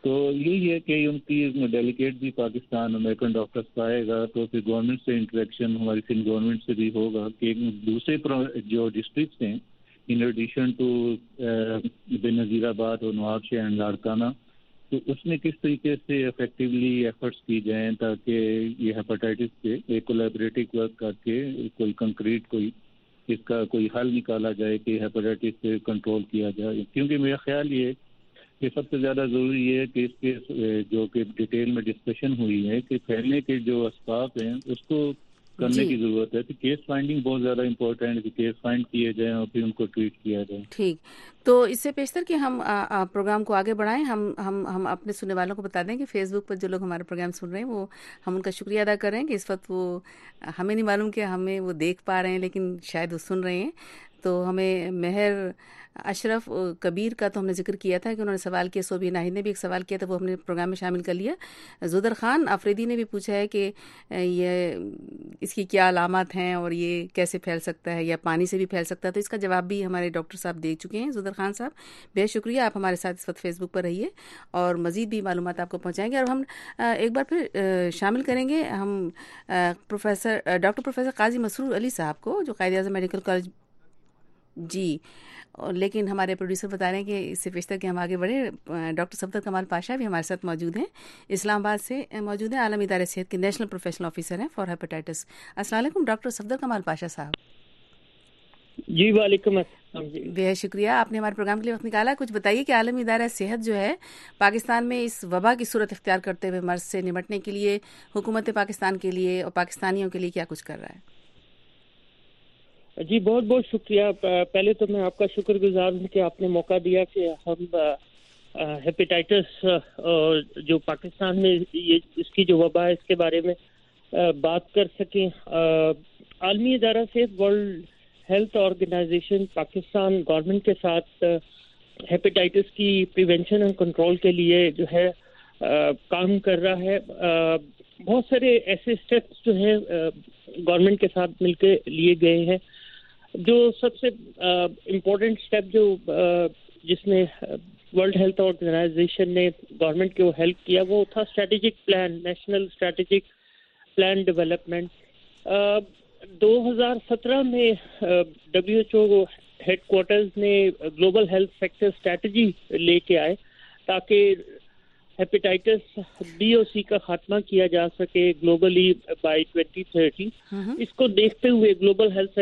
F: تو یہی ہے کہ ان کی ڈیلیگیٹ بھی پاکستان امریکن ڈاکٹرس آئے گا تو پھر گورنمنٹ سے انٹریکشن ہماری سندھ گورنمنٹ سے بھی ہوگا کہ دوسرے جو ڈسٹرکٹس ہیں ان ایڈیشن ٹو بے نظیر آباد اور نواب شہر اینڈ لاڑکانہ، تو اس میں کس طریقے سے افیکٹولی ایفرٹس کی جائیں تاکہ یہ ہیپاٹائٹس پہ ایک کولیبریٹو ورک کر کے کوئی کنکریٹ کوئی اس کا کوئی حل نکالا جائے کہ ہیپاٹائٹس پہ کنٹرول کیا جائے. کیونکہ میرا خیال یہ ہے کہ سب سے زیادہ ضروری یہ ہے کہ اس کے جو کہ ڈیٹیل میں ڈسکشن ہوئی ہے کہ پھیلنے کے جو اسباب ہیں اس کو کرنے کی ضرورت ہے. تو کیس فائنڈنگ بہت زیادہ امپورٹنٹ ہے کہ کیس فائنڈ کیے جائیں اور پھر ان کو ٹریٹ کیا جائے.
A: ٹھیک، تو اس سے پیشتر کہ ہم پروگرام کو آگے بڑھائیں، ہم اپنے سننے والوں کو بتا دیں کہ فیس بک پر جو لوگ ہمارا پروگرام سن رہے ہیں وہ ہم ان کا شکریہ ادا کر رہے ہیں کہ اس وقت وہ ہمیں نہیں معلوم کہ ہمیں وہ دیکھ پا رہے ہیں، لیکن شاید وہ سن رہے ہیں. تو ہمیں مہر اشرف کبیر کا تو ہم نے ذکر کیا تھا کہ انہوں نے سوال کیا، صوبی ناہید نے بھی ایک سوال کیا تھا، وہ ہم نے پروگرام میں شامل کر لیا. زدر خان آفریدی نے بھی پوچھا ہے کہ یہ اس کی کیا علامات ہیں اور یہ کیسے پھیل سکتا ہے یا پانی سے بھی پھیل سکتا ہے، تو اس کا جواب بھی ہمارے ڈاکٹر صاحب دے چکے ہیں. زدر خان صاحب بہت شکریہ، آپ ہمارے ساتھ اس وقت فیس بک پر رہیے اور مزید بھی معلومات آپ کو پہنچائیں گے. اور ہم ایک بار پھر شامل کریں گے ہم ڈاکٹر پروفیسر قاضی مسرور علی صاحب کو، جو قائد اعظم میڈیکل کالج جی. لیکن ہمارے پروڈیوسر بتا رہے ہیں کہ اس سے پیشتر کہ ہم آگے بڑھیں، ڈاکٹر صفدر کمال پاشا بھی ہمارے ساتھ موجود ہیں، اسلام آباد سے موجود ہیں، عالمی ادارے صحت کے نیشنل پروفیشنل آفیسر ہیں فار ہیپاٹائٹس. السلام علیکم ڈاکٹر صفدر کمال پاشا صاحب.
H: جی وعلیکم السلام. جی
A: بہت شکریہ، آپ نے ہمارے پروگرام کے لیے وقت نکالا. کچھ بتائیے کہ عالمی ادارہ صحت جو ہے پاکستان میں اس وبا کی صورت اختیار کرتے ہوئے مرض سے نمٹنے کے لیے حکومت پاکستان کے لیے اور پاکستانیوں کے لیے کیا کچھ کر رہا ہے؟
H: جی بہت بہت شکریہ. پہلے تو میں آپ کا شکر گزار ہوں کہ آپ نے موقع دیا کہ ہم ہیپیٹائٹس جو پاکستان میں اس کی جو وبا ہے اس کے بارے میں بات کر سکیں. عالمی ادارہ صحت world health organisation Pakistan government کے ساتھ ہیپیٹائٹس کی پریونشن اور کنٹرول کے لیے جو ہے کام کر رہا ہے. بہت سارے ایسے اسٹیپس جو ہیں گورنمنٹ کے ساتھ مل کے لیے گئے ہیں. جو سب سے امپورٹنٹ اسٹیپ جو جس میں ورلڈ ہیلتھ آرگنائزیشن نے گورنمنٹ کو ہیلپ کیا وہ تھا strategic plan, national strategic plan development. 2017 میں WHO ہیڈ کوارٹرز نے گلوبل ہیلتھ سیکٹر اسٹریٹجی لے کے آئے تاکہ ہیپیٹائٹس بی اور سی کا خاتمہ کیا جا سکے گلوبلی بائی 2030. اس کو دیکھتے ہوئے گلوبل ہیلتھ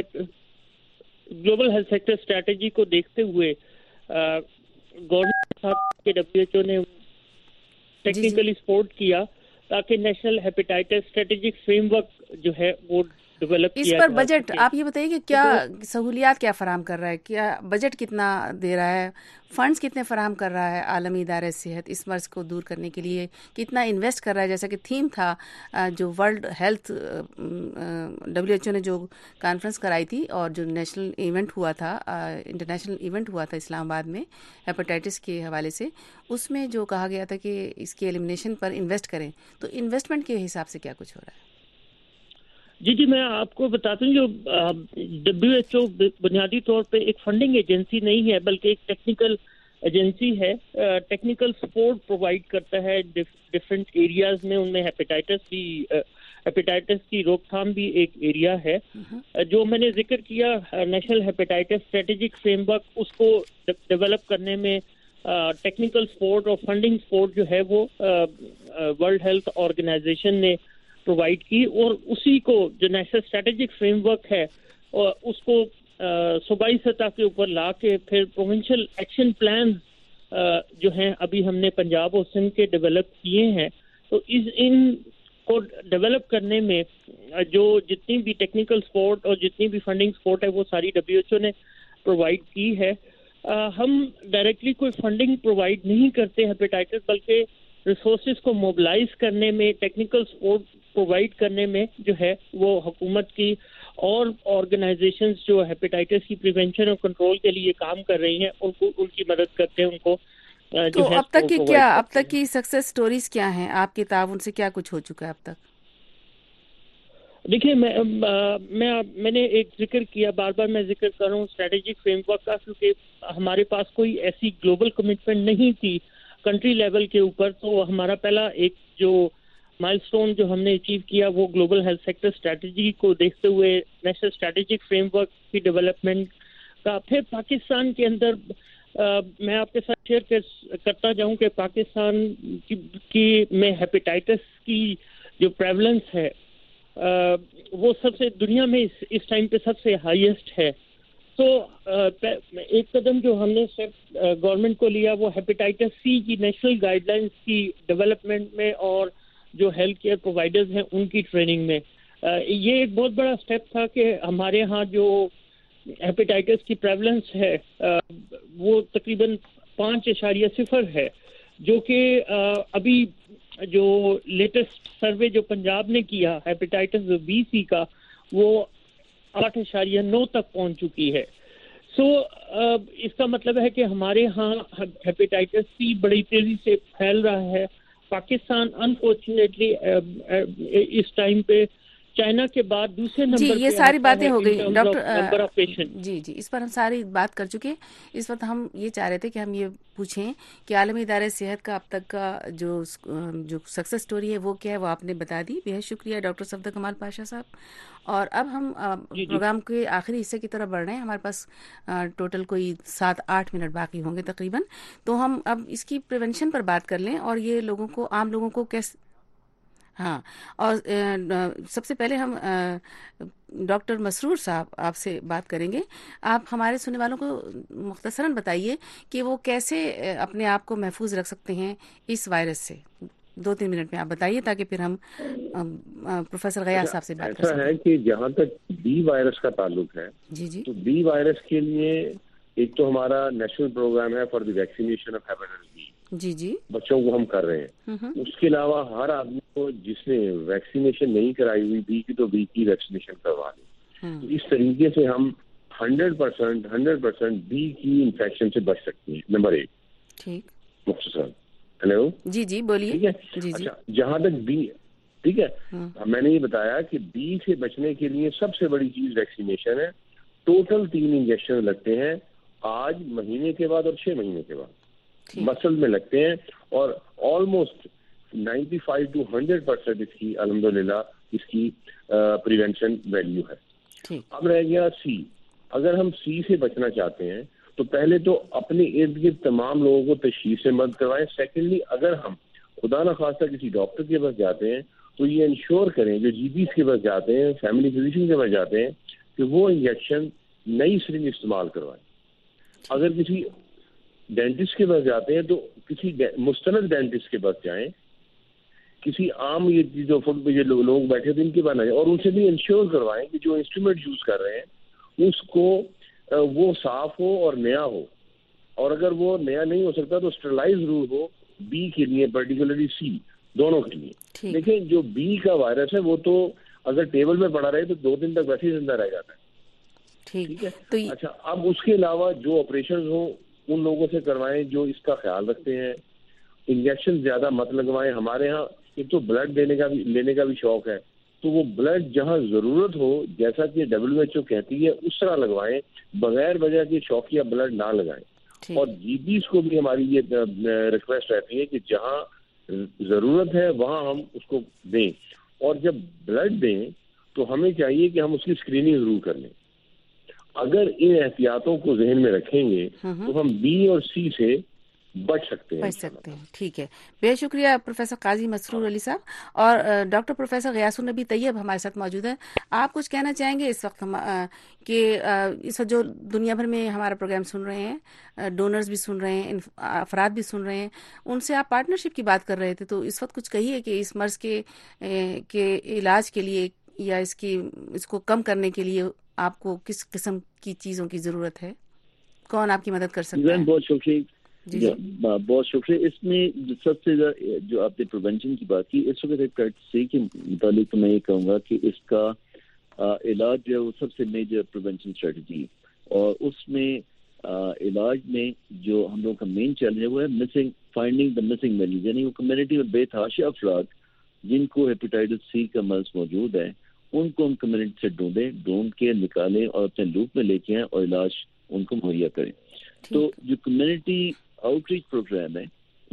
H: سیکٹر اسٹریٹجی کو دیکھتے ہوئے گورنمنٹ کے WHO نے ٹیکنیکلی سپورٹ کیا تاکہ national hepatitis strategic framework جو ہے وہ ڈیولپ
A: اس
H: کیا
A: پر
H: جا
A: بجٹ
H: سکے.
A: آپ یہ بتائیے کہ کیا سہولیات کیا فراہم کر رہا ہے، کیا بجٹ کتنا دے رہا ہے، فنڈز کتنے فراہم کر رہا ہے عالمی ادارہ صحت اس مرض کو دور کرنے کے لیے، کتنا انویسٹ کر رہا ہے؟ جیسا کہ تھیم تھا جو ورلڈ ہیلتھ WHO نے جو کانفرنس کرائی تھی اور جو نیشنل ایونٹ ہوا تھا، انٹرنیشنل ایونٹ ہوا تھا اسلام آباد میں ہیپاٹائٹس کے حوالے سے، اس میں جو کہا گیا تھا کہ اس کے ایلیمنیشن پر انویسٹ کریں، تو انویسٹمنٹ کے حساب سے کیا کچھ ہو رہا ہے؟
H: جی میں آپ کو بتاتا ہوں جو WHO بنیادی طور پہ ایک فنڈنگ ایجنسی نہیں ہے بلکہ ایک ٹیکنیکل ایجنسی ہے. ٹیکنیکل سپورٹ پرووائڈ کرتا ہے ڈفرینٹ ایریاز میں، ان میں ہیپیٹائٹس کی روک تھام بھی ایک ایریا ہے. جو میں نے ذکر کیا national hepatitis strategic framework, اس کو ڈیولپ کرنے میں ٹیکنیکل سپورٹ اور فنڈنگ سپورٹ جو ہے وہ ورلڈ ہیلتھ آرگنائزیشن نے پرووائڈ کی، اور اسی کو جو نیشنل اسٹریٹجک فریم ورک ہے اس کو صوبائی سطح کے اوپر لا کے پھر پروونشل ایکشن پلان جو ہیں ابھی ہم نے پنجاب اور سندھ کے ڈیولپ کیے ہیں. تو ان کو ڈیولپ کرنے میں جو جتنی بھی ٹیکنیکل سپورٹ اور جتنی بھی فنڈنگ سپورٹ ہے وہ ساری WHO نے پرووائڈ کی ہے. ہم ڈائریکٹلی کوئی فنڈنگ پرووائڈ نہیں کرتے ہیپیٹائٹس، بلکہ ریسورسز کو موبلائز کرنے میں، ٹیکنیکل سپورٹ پرووائڈ کرنے میں جو ہے وہ حکومت کی اور آرگنائزیشنز جو ہیپیٹائٹس کی پریونشن اور کنٹرول کے لیے کام کر رہی ہیں ان کی مدد کرتے ہیں. ان کو
A: تو اب تک کی سکسیس سٹوریز کیا ہیں؟ آپ کے تعاون سے کیا کچھ ہو چکا ہے اب تک؟
H: دیکھیے میں نے ایک ذکر کیا، بار بار میں ذکر کر رہا ہوں اسٹریٹجک فریم ورک کا، کیونکہ ہمارے پاس کوئی ایسی گلوبل کمٹمنٹ نہیں تھی کنٹری لیول کے اوپر. تو ہمارا پہلا ایک جو مائلسٹون جو ہم نے اچیو کیا وہ گلوبل ہیلتھ سیکٹر اسٹریٹجی کو دیکھتے ہوئے نیشنل اسٹریٹجک فریم ورک کی ڈیولپمنٹ کا. پھر پاکستان کے اندر میں آپ کے ساتھ شیئر کرتا جاؤں کہ پاکستان کی میں ہیپیٹائٹس کی جو پریولنس ہے وہ سب سے دنیا میں اس ٹائم پہ سب سے ہائیسٹ ہے. تو ایک قدم جو ہم نے گورنمنٹ کو لیا وہ ہیپیٹائٹس سی کی نیشنل گائیڈ لائنس کی ڈیولپمنٹ میں اور جو ہیلتھ کیئر پرووائڈرز ہیں ان کی ٹریننگ میں. یہ ایک بہت بڑا اسٹیپ تھا کہ ہمارے ہاں جو ہیپیٹائٹس کی پریولنس ہے وہ تقریباً 5.0 ہے, جو کہ ابھی جو لیٹسٹ سروے جو پنجاب نے کیا ہیپیٹائٹس بی سی کا وہ 8.9 تک پہنچ چکی ہے. سو اس کا مطلب ہے کہ ہمارے ہاں ہیپیٹائٹس سی بڑی تیزی سے پھیل رہا ہے. پاکستان انفارچونیٹلی اس ٹائم پہ چائنا کے بعد دوسرے نمبر
A: جی یہ ساری باتیں ہو گئی
H: ڈاکٹر.
A: جی اس پر ہم ساری بات کر چکے. اس وقت ہم یہ چاہ رہے تھے کہ ہم یہ پوچھیں کہ عالمی ادارہ صحت کا اب تک کا جو سکسیس سٹوری ہے وہ کیا ہے, وہ آپ نے بتا دی. بہت شکریہ ڈاکٹر صفدر کمال پاشا صاحب. اور اب ہم پروگرام کے آخری حصے کی طرف بڑھ رہے ہیں. ہمارے پاس ٹوٹل کوئی 7-8 منٹ باقی ہوں گے تقریباً. تو ہم اب اس کی پریونشن پر بات کر لیں اور یہ لوگوں کو عام لوگوں کو کیسے. ہاں, اور سب سے پہلے ہم ڈاکٹر مسرور صاحب آپ سے بات کریں گے. آپ ہمارے سننے والوں کو مختصراً بتائیے کہ وہ کیسے اپنے آپ کو محفوظ رکھ سکتے ہیں اس وائرس سے. 2-3 منٹ میں آپ بتائیے تاکہ پھر ہم پروفیسر غیاث صاحب سے بات کر سکیں.
D: ایسا ہے کہ جہاں تک بی وائرس کا تعلق ہے
A: جی
D: تو بی وائرس کے لیے ایک تو ہمارا نیشنل پروگرام ہے for the vaccination of hepatitis B. جی بچوں کو ہم کر رہے ہیں. اس کے علاوہ ہر آدمی کو جس نے ویکسینیشن نہیں کرائی ہوئی بی کی تو بی کی ویکسینیشن کروا لیں. اس طریقے سے ہم 100% بی کی انفیکشن سے بچ سکتے ہیں. نمبر 1. ٹھیک مختصر. ہیلو
A: جی بولیے.
D: ٹھیک ہے. اچھا, جہاں تک بی, ٹھیک ہے, میں نے یہ بتایا کہ بی سے بچنے کے لیے سب سے بڑی چیز ویکسینیشن ہے. ٹوٹل 3 انجیکشن لگتے ہیں آج, مہینے کے بعد اور 6 مہینے کے بعد مسل میں لگتے ہیں. اور آلموسٹ 95 to 100% اس کی الحمدللہ اس کی پریونشن ویلیو ہے. اب رہ گیا سی. اگر ہم سی سے بچنا چاہتے ہیں تو پہلے تو اپنے ارد گرد تمام لوگوں کو تشخیص سے مدد کروائیں. سیکنڈلی, اگر ہم خدا نخواستہ کسی ڈاکٹر کے پاس جاتے ہیں تو یہ انشور کریں, جو جی پیز کے پاس جاتے ہیں, فیملی فزیشین کے پاس جاتے ہیں, کہ وہ انجیکشن نئی سرنج استعمال کروائیں. اگر کسی ڈینٹسٹ کے پاس جاتے ہیں تو کسی مستند ڈینٹسٹ کے پاس جائیں. کسی عام یہ جو لوگ بیٹھے تھے ان کے پاس نہ جائیں, اور ان سے بھی انشور کروائیں کہ جو انسٹرومنٹ یوز کر رہے ہیں اس کو وہ صاف ہو اور نیا ہو, اور اگر وہ نیا نہیں ہو سکتا تو اسٹرلائز ضرور ہو. بی کے لیے پرٹیکولرلی سی, دونوں کے لیے. لیکن جو بی کا وائرس ہے وہ تو اگر ٹیبل میں پڑا رہے تو 2 دن تک ویسے ہی زندہ رہ جاتا ہے. ٹھیک ہے. اچھا, اب اس کے علاوہ جو آپریشن ہوں ان لوگوں سے کروائیں جو اس کا خیال رکھتے ہیں. انجیکشن زیادہ مت لگوائیں. ہمارے ہاں ایک تو بلڈ لینے کا بھی شوق ہے, تو وہ بلڈ جہاں ضرورت ہو, جیسا کہ WHO کہتی ہے, اس طرح لگوائیں. بغیر وجہ کے شوقیہ بلڈ نہ لگائیں. اور جی پیز کو بھی ہماری یہ ریکویسٹ رہتی ہے کہ جہاں ضرورت ہے وہاں ہم اس کو دیں. اور جب بلڈ دیں تو ہمیں چاہیے کہ ہم اس کی اسکریننگ ضرور کر لیں. اگر ان احتیاطوں کو ذہن میں رکھیں گے تو ہم بی اور سی سے بچ سکتے ہیں.
A: ٹھیک ہے. بہت شکریہ پروفیسر قاضی مسرور علی صاحب. اور ڈاکٹر پروفیسر غیاث النبی طیب ہمارے ساتھ موجود ہیں. آپ کچھ کہنا چاہیں گے اس وقت کہ اس وقت جو دنیا بھر میں ہمارا پروگرام سن رہے ہیں, ڈونرز بھی سن رہے ہیں, افراد بھی سن رہے ہیں, ان سے آپ پارٹنرشپ کی بات کر رہے تھے, تو اس وقت کچھ کہیے کہ اس مرض کے علاج کے لیے یا اس کو کم کرنے کے لیے آپ کو کس قسم کی چیزوں کی ضرورت ہے, کون آپ کی مدد کر سکتا ہے؟
I: بہت شکریہ. بہت شکریہ. اس میں سب سے جو آپ نے پریونشن کی بات کی, اس وقت ایک کے متعلق تو میں یہ کہوں گا کہ اس کا علاج جو ہے وہ سب سے میجر پریونشن اسٹریٹجی ہے. اور اس میں علاج میں جو ہم لوگوں کا مین چیلنج ہے وہ ہے فائنڈنگ دا مسنگ ویلیوز. یعنی وہ کمیونٹی میں بے تحاشا افراد جن کو ہیپیٹائٹس سی کا مرض موجود ہے ان کو ہم کمیونٹی سے ڈھونڈ کے نکالیں اور اپنے لوپ میں لے کے آئیں اور علاج ان کو مہیا کریں. تو جو کمیونٹی آؤٹ ریچ پروگرام ہے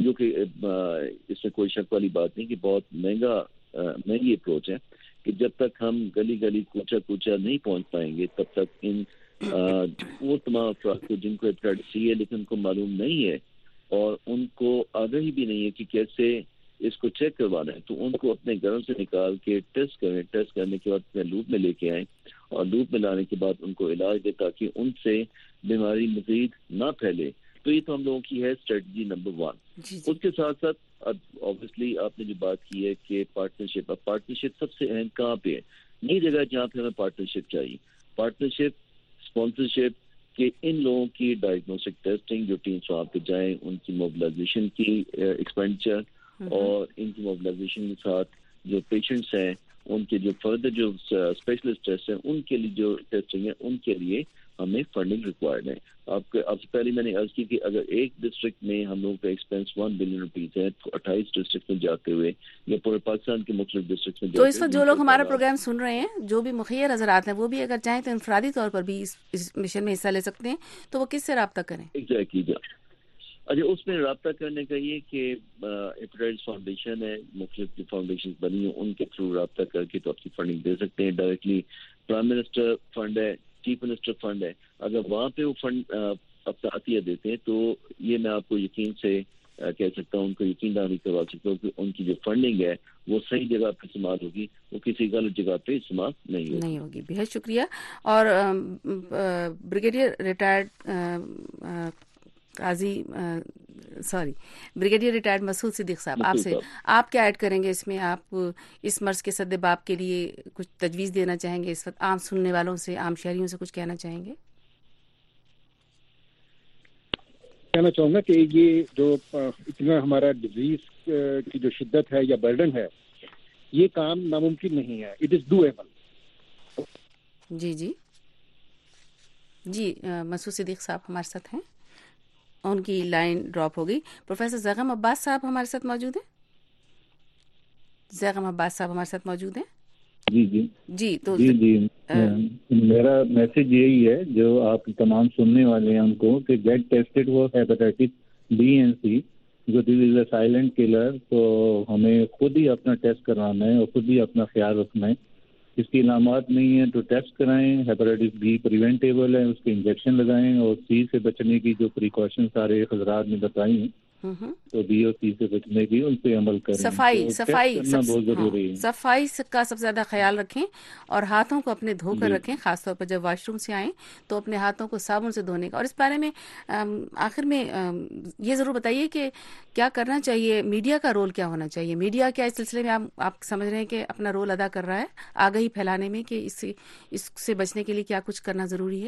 I: جو کہ اس میں کوئی شک والی بات نہیں کہ بہت مہنگی اپروچ ہے کہ جب تک ہم گلی گلی کوچا نہیں پہنچ پائیں گے تب تک ان وہ تمام افراد کو جن کو ہیپیٹائٹس سی ہے لیکن ان کو معلوم نہیں ہے اور ان کو آگاہی بھی نہیں ہے کہ کیسے اس کو چیک کروانا ہے، تو ان کو اپنے گھروں سے نکال کے ٹیسٹ کریں، ٹیسٹ کرنے کے بعد اپنے لوپ میں لے کے آئیں اور لوپ میں لانے کے بعد ان کو علاج دے تاکہ ان سے بیماری مزید نہ پھیلے. تو یہ تو ہم لوگوں کی ہے اسٹریٹجی نمبر 1. اس کے ساتھ ساتھ obviously آپ نے جو بات کی ہے کہ پارٹنرشپ، اب پارٹنرشپ سب سے اہم کہاں پہ ہے؟ نئی جگہ جہاں پہ ہمیں پارٹنرشپ چاہیے، پارٹنرشپ، اسپانسرشپ کہ ان لوگوں کی ڈائگنوسٹک ٹیسٹنگ جو ٹیمس وہاں پہ جائیں، ان کی موبلائزیشن کی ایکسپینڈیچر اور ان کی موبلائزیشن کے ساتھ جو پیشنٹس ہیں ان کے جو فردر جو اسپیشلسٹ ٹیسٹ ہیں ان کے لیے جو ٹیسٹنگ ہے ان کے لیے ہمیں فنڈنگ ریکوائرڈ ہے. آپ سے پہلے میں نے عرض کی کہ اگر ایک ڈسٹرکٹ میں ہم لوگوں کا ایکسپینس 1 بلین روپیز ہے تو 28 ڈسٹرکٹ میں جاتے ہوئے یا پورے پاکستان کے مختلف ڈسٹرکٹ میں
A: تو اس وقت جو لوگ ہمارا پروگرام سن رہے ہیں، جو بھی مخیر حضرات ہیں، وہ بھی اگر چاہیں تو انفرادی طور پر بھی اس مشن میں حصہ لے سکتے ہیں، تو وہ کس سے رابطہ کریں؟
I: ایگزیکٹلی. اچھا، اس میں رابطہ کرنے کا یہ کہ ہیپیٹائٹس فاؤنڈیشن ہے، مختلف فاؤنڈیشن بنی ہیں، ان کے تھرو رابطہ کر کے تو آپ کی فنڈنگ دے سکتے ہیں. ڈائریکٹلی پرائم منسٹر فنڈ ہے، چیف منسٹر فنڈ ہے، اگر وہاں پہ وہ فنڈ اپنا عطیہ دیتے ہیں تو یہ میں آپ کو یقین سے کہہ سکتا ہوں، ان کو یقین دہانی کروا سکتا ہوں کہ ان کی جو فنڈنگ ہے وہ صحیح جگہ پہ استعمال ہوگی، وہ کسی غلط جگہ پہ استعمال نہیں ہوگی.
A: بہت شکریہ. اور بریگیڈیئر ریٹائرڈ مسعود صدیق صاحب، آپ کیا ایڈ کریں گے اس میں؟ آپ اس مرض کے سدباب کے لیے کچھ تجویز دینا چاہیں گے؟ اس وقت عام سننے والوں سے، عام شہریوں سے کچھ کہنا چاہیں گے؟
C: کہنا چاہوں گا کہ یہ جو اتنا ہمارا ڈیزیز کی جو شدت ہے یا برڈن ہے، یہ کام ناممکن نہیں ہے. It is doable.
A: جی مسعود صدیق صاحب ہمارے ساتھ ہیں، ان کی لائن ڈراپ ہو گئی. پروفیسر زیغم عباس صاحب ہمارے ساتھ موجود ہیں. زیغم عباس صاحب ہمارے ساتھ موجود ہیں.
F: جی میرا میسج یہی ہے جو آپ تمام سننے والے ہیں ان کو کہ گیٹ ٹیسٹڈ وہ ہیپیٹائٹس بی اینڈ سی، جو this is a silent colour. تو ہمیں خود ہی اپنا ٹیسٹ کروانا ہے اور خود ہی اپنا خیال رکھنا ہے. اس کی علامات نہیں ہیں تو ٹیسٹ کرائیں. ہیپیٹائٹس بی پریونٹیبل ہے، اس کے انجیکشن لگائیں، اور سی سے بچنے کی جو پریکاشن سارے حضرات نے بتائی ہیں تو بی اور سی سے بچنے کی ان پہ عمل کریں. صفائی بہت ضروری ہے.
A: صفائی کا سب سے زیادہ خیال رکھیں اور ہاتھوں کو اپنے دھو کر رکھیں، خاص طور پر جب واش روم سے آئیں تو اپنے ہاتھوں کو صابن سے دھونے کا. اور اس بارے میں آخر میں یہ ضرور بتائیے کہ کیا کرنا چاہیے، میڈیا کا رول کیا ہونا چاہیے؟ میڈیا کیا اس سلسلے میں آپ سمجھ رہے ہیں کہ اپنا رول ادا کر رہا ہے آگاہی پھیلانے میں، کہ اس سے بچنے کے لیے کیا کچھ کرنا ضروری ہے؟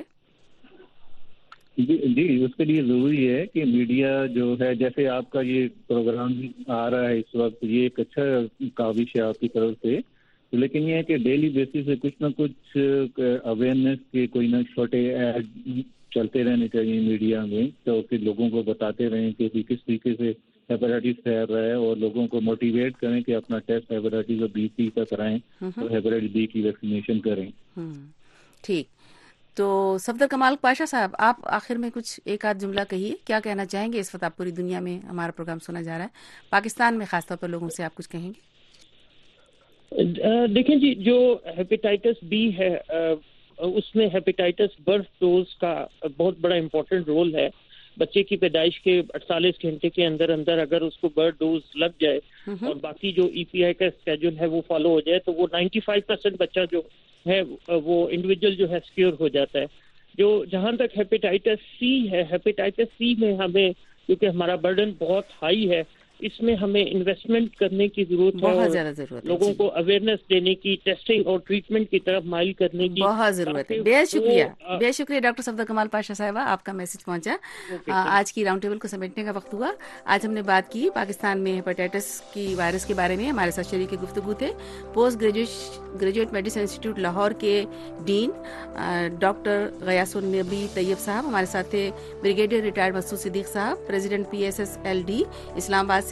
F: جی اس کے لیے ضروری ہے کہ میڈیا جو ہے، جیسے آپ کا یہ پروگرام آ رہا ہے اس وقت، یہ ایک اچھا کاوش ہے آپ کی طرف سے، لیکن یہ ہے کہ ڈیلی بیسس سے کچھ نہ کچھ اویئرنیس کے کوئی نہ چھوٹے ایڈ چلتے رہنے چاہیے میڈیا میں، تو پھر لوگوں کو بتاتے رہیں کہ کس طریقے سے ہیپیٹائٹس پھیل رہا ہے، اور لوگوں کو موٹیویٹ کریں کہ اپنا ٹیسٹ ہیپیٹائٹس اور بی سی کا کرائیں اور ہیپیٹائٹس بی کی ویکسینیشن کریں.
A: ٹھیک. تو صفدر کمال پاشا صاحب، آپ آخر میں کچھ ایک آدھ جملہ کہیے، کیا کہنا چاہیں گے؟ اس وقت آپ پوری دنیا میں ہمارا پروگرام سنا جا رہا ہے، پاکستان میں خاص طور پر لوگوں سے آپ کچھ کہیں گے؟
H: دیکھیں جی، جو ہیپیٹائٹس بی ہے اس میں ہیپیٹائٹس برتھ ڈوز کا بہت بڑا امپورٹنٹ رول ہے. بچے کی پیدائش کے 48 گھنٹے کے اندر اگر اس کو برتھ ڈوز لگ جائے اور باقی جو ای پی آئی کا اسکیجول ہے وہ فالو ہو جائے تو وہ 95% بچہ جو ہے وہ انڈیویجول جو ہے سیکیور ہو جاتا ہے. جو جہاں تک ہیپیٹائٹس سی ہے، ہیپیٹائٹس سی میں ہمیں کیونکہ ہمارا برڈن بہت ہائی ہے، اس میں ہمیں انویسٹمنٹ کرنے کی ضرورت ہے،
A: بہت زیادہ ضرورت ہے،
H: لوگوں کو اویئرنیس دینے کی، ٹیسٹنگ اور ٹریٹمنٹ کی طرف مائل کرنے کی
A: بہت ضرورت ہے. بے شکریہ ڈاکٹر صفدر کمال پاشا صاحبہ، آپ کا میسج پہنچا. آج کی راؤنڈ ٹیبل کو سمیٹنے کا وقت ہوا. آج ہم نے بات کی پاکستان میں ہیپیٹائٹس کی وائرس کے بارے میں. ہمارے ساتھ شریک گفتگو تھے post graduate medicine institute Lahore کے ڈین ڈاکٹر غیاث النبی طیب صاحب. ہمارے ساتھ تھے بریگیڈیئر ریٹائرڈ مسعود صدیق صاحب، پریزیڈنٹ PSSLD اسلام آباد سے.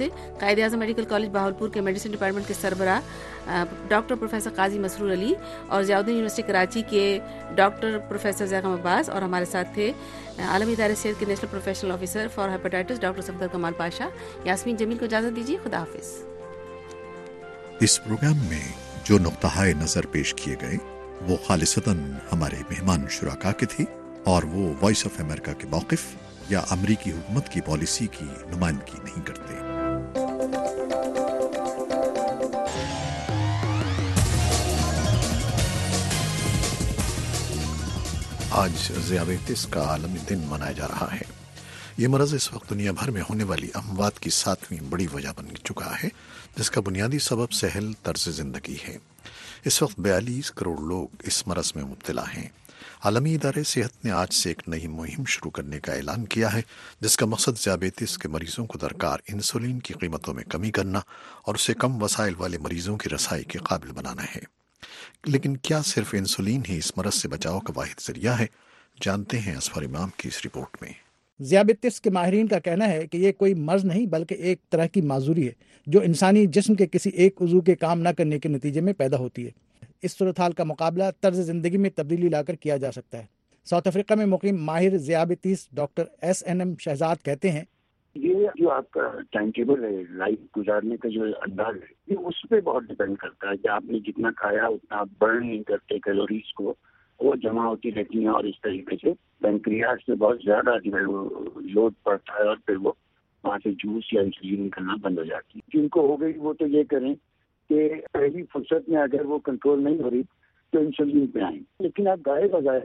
A: سے قائد اعظم میڈیکل کالج بہاولپور کے میڈیسن ڈپارٹمنٹ کے سربراہ ڈاکٹر پروفیسر قاضی مسرور علی اور ضیاء الدین یونیورسٹی کراچی کے ڈاکٹر پروفیسر زیغم عباس، اور ہمارے ساتھ تھے عالمی ادارے صحت کے national professional officer for hepatitis doctor Safdar Kamal Pasha. Yasmeen Jamil کو اجازت دیجیے، خدا حافظ۔
J: اس پروگرام میں جو نقطہ نظر پیش کیے گئے وہ خالصتاً ہمارے مہمان شرکاء کے تھے اور وہ وائس آف امریکہ کے موقف یا امریکی حکومت کی پالیسی کی نمائندگی نہیں کرتے۔ آج ذیابیطس کا عالمی دن منایا جا رہا ہے۔ یہ مرض اس وقت دنیا بھر میں ہونے والی اموات کی 7ویں بڑی وجہ بن چکا ہے، جس کا بنیادی سبب صحت طرز زندگی ہے۔ اس وقت 42 کروڑ لوگ اس مرض میں مبتلا ہیں۔ عالمی ادارے صحت نے آج سے ایک نئی مہم شروع کرنے کا اعلان کیا ہے، جس کا مقصد ذیابیطس کے مریضوں کو درکار انسولین کی قیمتوں میں کمی کرنا اور اسے کم وسائل والے مریضوں کی رسائی کے قابل بنانا ہے۔ لیکن کیا صرف انسولین ہی اس مرض سے بچاؤ کا واحد ذریعہ ہے؟ جانتے ہیں اظفر امام کی اس رپورٹ میں۔
K: ذیابیطس کے ماہرین کا کہنا ہے کہ یہ کوئی مرض نہیں بلکہ ایک طرح کی معذوری ہے جو انسانی جسم کے کسی ایک عضو کے کام نہ کرنے کے نتیجے میں پیدا ہوتی ہے۔ اس صورتحال کا مقابلہ طرز زندگی میں تبدیلی لا کر کیا جا سکتا ہے۔ ساؤتھ افریقہ میں مقیم ماہر ذیابیطس ڈاکٹر SNM شہزاد کہتے ہیں،
L: یہ جو آپ کا ٹائم ٹیبل ہے، لائف گزارنے کا جو انداز ہے، یہ اس پہ بہت ڈپینڈ کرتا ہے کہ آپ نے جتنا کھایا اتنا آپ برن نہیں کرتے کیلوریز کو، وہ جمع ہوتی رہتی ہیں اور اس طریقے سے پینکریاس سے بہت زیادہ جو ہے وہ لوڈ پڑتا ہے اور پھر وہ وہاں سے جوس یا انسولین نکلنا بند ہو جاتی ہے۔ جن کو ہو گئی وہ تو یہ کریں کہ پہلی فرصت میں اگر وہ کنٹرول نہیں ہو رہی تو انسولین پہ آئیں، لیکن آپ گائے بغیر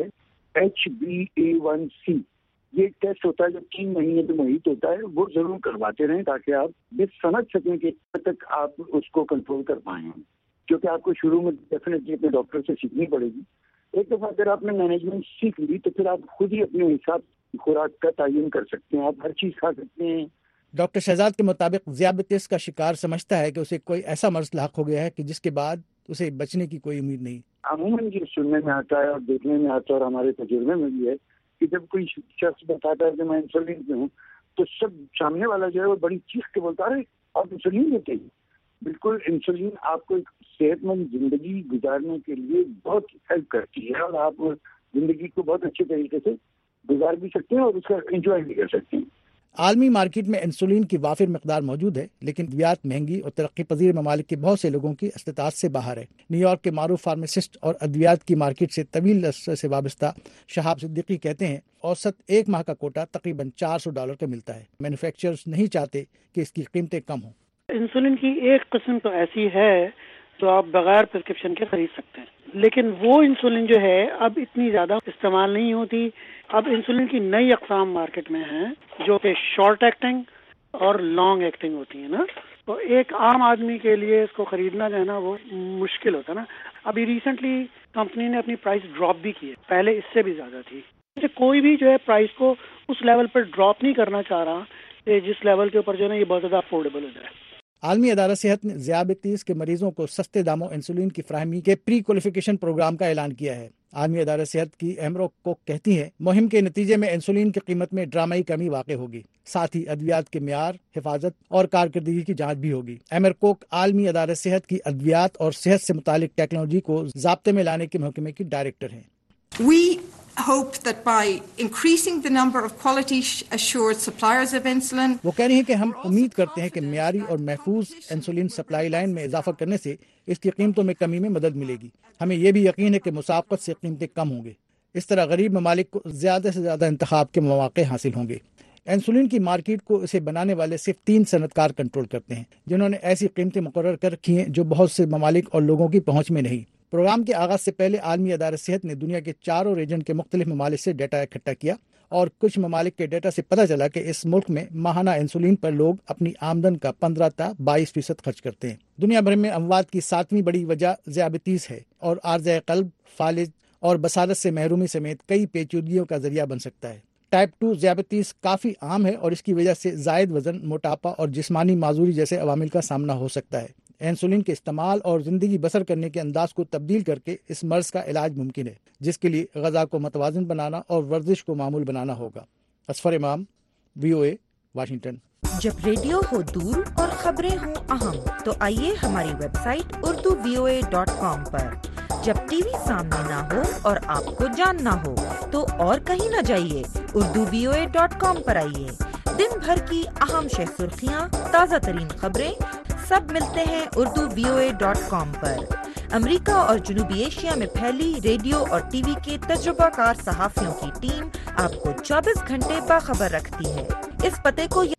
L: HbA1c یہ ٹیسٹ ہوتا ہے جو 3 مہینے پہ محیط ہوتا ہے، وہ ضرور کرواتے رہیں تاکہ آپ یہ سمجھ سکیں کہ کب تک آپ اس کو کنٹرول کر پائیں، کیونکہ آپ کو شروع میں ڈیفینیٹلی اپنے ڈاکٹر سے سیکھنی پڑے گی۔ ایک دفعہ اگر آپ نے مینجمنٹ سیکھ لی تو پھر آپ خود ہی اپنے حساب خوراک کا تعین کر سکتے ہیں، آپ ہر چیز کھا سکتے ہیں۔
K: ڈاکٹر شہزاد کے مطابق ذیابیطس کا شکار سمجھتا ہے کہ اسے کوئی ایسا مرض لاحق ہو گیا ہے کہ جس کے بعد اسے بچنے کی کوئی امید نہیں۔
L: عموماً یہ سننے میں آتا ہے اور دیکھنے میں آتا ہے اور ہمارے تجربے میں بھی ہے کہ جب کوئی شخص بتاتا ہے کہ میں انسولین پہ ہوں تو سب سامنے والا جو ہے وہ بڑی چیخ کے بولتا ہے آپ انسولین لیتے ہیں۔ بالکل، انسولین آپ کو ایک صحت مند زندگی گزارنے کے لیے بہت ہیلپ کرتی ہے اور آپ زندگی کو بہت اچھے طریقے سے گزار بھی سکتے ہیں اور اس کا انجوائے بھی کر سکتے ہیں۔
K: عالمی مارکیٹ میں انسولین کی وافر مقدار موجود ہے، لیکن ادویات مہنگی اور ترقی پذیر ممالک کے بہت سے لوگوں کی استطاعت سے باہر ہے۔ نیو یارک کے معروف فارماسسٹ اور ادویات کی مارکیٹ سے طویل عرصے سے وابستہ شہاب صدیقی کہتے ہیں، اوسط ایک ماہ کا کوٹا تقریباً $400 کا ملتا ہے۔ مینوفیکچررز نہیں چاہتے کہ اس کی قیمتیں کم ہوں۔
M: انسولین کی ایک قسم تو ایسی ہے تو آپ بغیر پرسکرپشن کے خرید سکتے ہیں، لیکن وہ انسولین جو ہے اب اتنی زیادہ استعمال نہیں ہوتی۔ اب انسولین کی نئی اقسام مارکیٹ میں ہیں جو کہ شارٹ ایکٹنگ اور لانگ ایکٹنگ ہوتی ہیں نا، تو ایک عام آدمی کے لیے اس کو خریدنا جو ہے نا وہ مشکل ہوتا ہے نا۔ ابھی ریسنٹلی کمپنی نے اپنی پرائس ڈراپ بھی کی ہے، پہلے اس سے بھی زیادہ تھی۔ کوئی بھی جو ہے پرائس کو اس لیول پر ڈراپ نہیں کرنا چاہ رہا کہ جس لیول کے اوپر جو ہے نا یہ بہت زیادہ افورڈیبل ہو جائے۔
K: عالمی ادارہ صحت نے ذیابیطس کے مریضوں کو سستے داموں انسولین کی فراہمی کے پری کوالیفیکیشن پروگرام کا اعلان کیا ہے۔ عالمی ادارہ صحت کی ایمرو کوک کہتی ہیں، مہم کے نتیجے میں انسولین کی قیمت میں ڈرامائی کمی واقع ہوگی، ساتھ ہی ادویات کے معیار، حفاظت اور کارکردگی کی جانچ بھی ہوگی۔ ایمر کوک عالمی ادارہ صحت کی ادویات اور صحت سے متعلق ٹیکنالوجی کو ضابطے میں لانے کے محکمے کی ڈائریکٹر ہیں۔
N: We hope that by increasing the number of quality assured suppliers of insulin،
K: وہ کہہ رہی ہیں کہ ہم امید کرتے ہیں کہ معیاری اور محفوظ انسولین سپلائی لائن میں اضافہ کرنے سے اس کی قیمتوں میں کمی میں مدد ملے گی۔ ہمیں یہ بھی یقین ہے کہ مسابقت سے قیمتیں کم ہوں گے، اس طرح غریب ممالک کو زیادہ سے زیادہ انتخاب کے مواقع حاصل ہوں گے۔ انسولین کی مارکیٹ کو اسے بنانے والے صرف 3 صنعت کار کنٹرول کرتے ہیں، جنہوں نے ایسی قیمتیں مقرر کر رکھی ہیں جو بہت سے ممالک اور لوگوں کی پہنچ میں نہیں۔ پروگرام کے آغاز سے پہلے عالمی ادارہ صحت نے دنیا کے 4 ریجن کے مختلف ممالک سے ڈیٹا اکٹھا کیا اور کچھ ممالک کے ڈیٹا سے پتہ چلا کہ اس ملک میں ماہانہ انسولین پر لوگ اپنی آمدن کا 15 تا 22% خرچ کرتے ہیں۔ دنیا بھر میں اموات کی 7ویں بڑی وجہ ذیابیطس ہے اور عارضہ قلب، فالج اور بصارت سے محرومی سمیت کئی پیچیدگیوں کا ذریعہ بن سکتا ہے۔ ٹائپ 2 ذیابیطس کافی عام ہے اور اس کی وجہ سے زائد وزن، موٹاپا اور جسمانی معذوری جیسے عوامل کا سامنا ہو سکتا ہے۔ انسولین کے استعمال اور زندگی بسر کرنے کے انداز کو تبدیل کر کے اس مرض کا علاج ممکن ہے، جس کے لیے غذا کو متوازن بنانا اور ورزش کو معمول بنانا ہوگا۔ Azfar Imam, VOA، Washington.
O: جب ریڈیو ہو دور اور خبریں ہوں اہم تو آئیے ہماری ویب سائٹ urduvoa.com پر. جب ٹی وی سامنے نہ ہو اور آپ کو جاننا ہو تو اور کہیں نہ جائیے, urduvoa.com پر آئیے. دن بھر کی اہم شہ سرخیاں, تازہ ترین خبریں سب ملتے ہیں urduvoa.com پر. امریکہ اور جنوبی ایشیا میں پھیلی ریڈیو اور ٹی وی کے تجربہ کار صحافیوں کی ٹیم آپ کو 24 گھنٹے باخبر رکھتی ہے. اس پتے کو